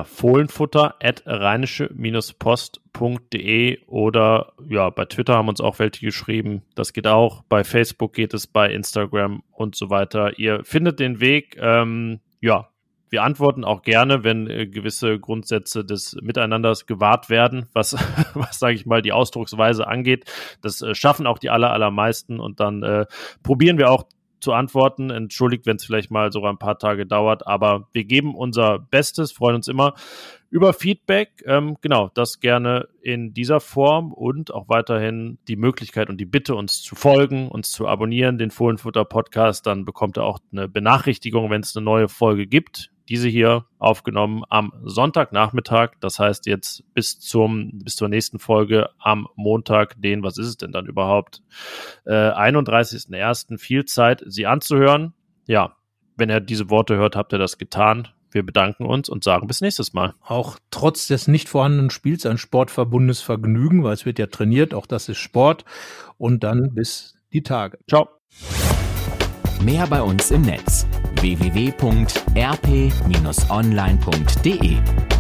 fohlenfutter@rheinische-post.de oder bei Twitter haben uns auch welche geschrieben. Das geht auch. Bei Facebook geht es, bei Instagram und so weiter. Ihr findet den Weg. Wir antworten auch gerne, wenn gewisse Grundsätze des Miteinanders gewahrt werden, was sage ich mal, die Ausdrucksweise angeht. Das schaffen auch die allermeisten und dann probieren wir auch zu antworten. Entschuldigt, wenn es vielleicht mal sogar ein paar Tage dauert, aber wir geben unser Bestes, freuen uns immer über Feedback. Das gerne in dieser Form und auch weiterhin die Möglichkeit und die Bitte, uns zu folgen, uns zu abonnieren, den Fohlenfutter-Podcast. Dann bekommt ihr auch eine Benachrichtigung, wenn es eine neue Folge gibt. Diese hier aufgenommen am Sonntagnachmittag. Das heißt jetzt bis zur nächsten Folge am Montag, was ist es denn dann überhaupt? 31.01. Viel Zeit, sie anzuhören. Ja, wenn ihr diese Worte hört, habt ihr das getan. Wir bedanken uns und sagen bis nächstes Mal. Auch trotz des nicht vorhandenen Spiels ein sportverbundenes Vergnügen, weil es wird ja trainiert. Auch das ist Sport. Und dann bis die Tage. Ciao. Mehr bei uns im Netz: www.rp-online.de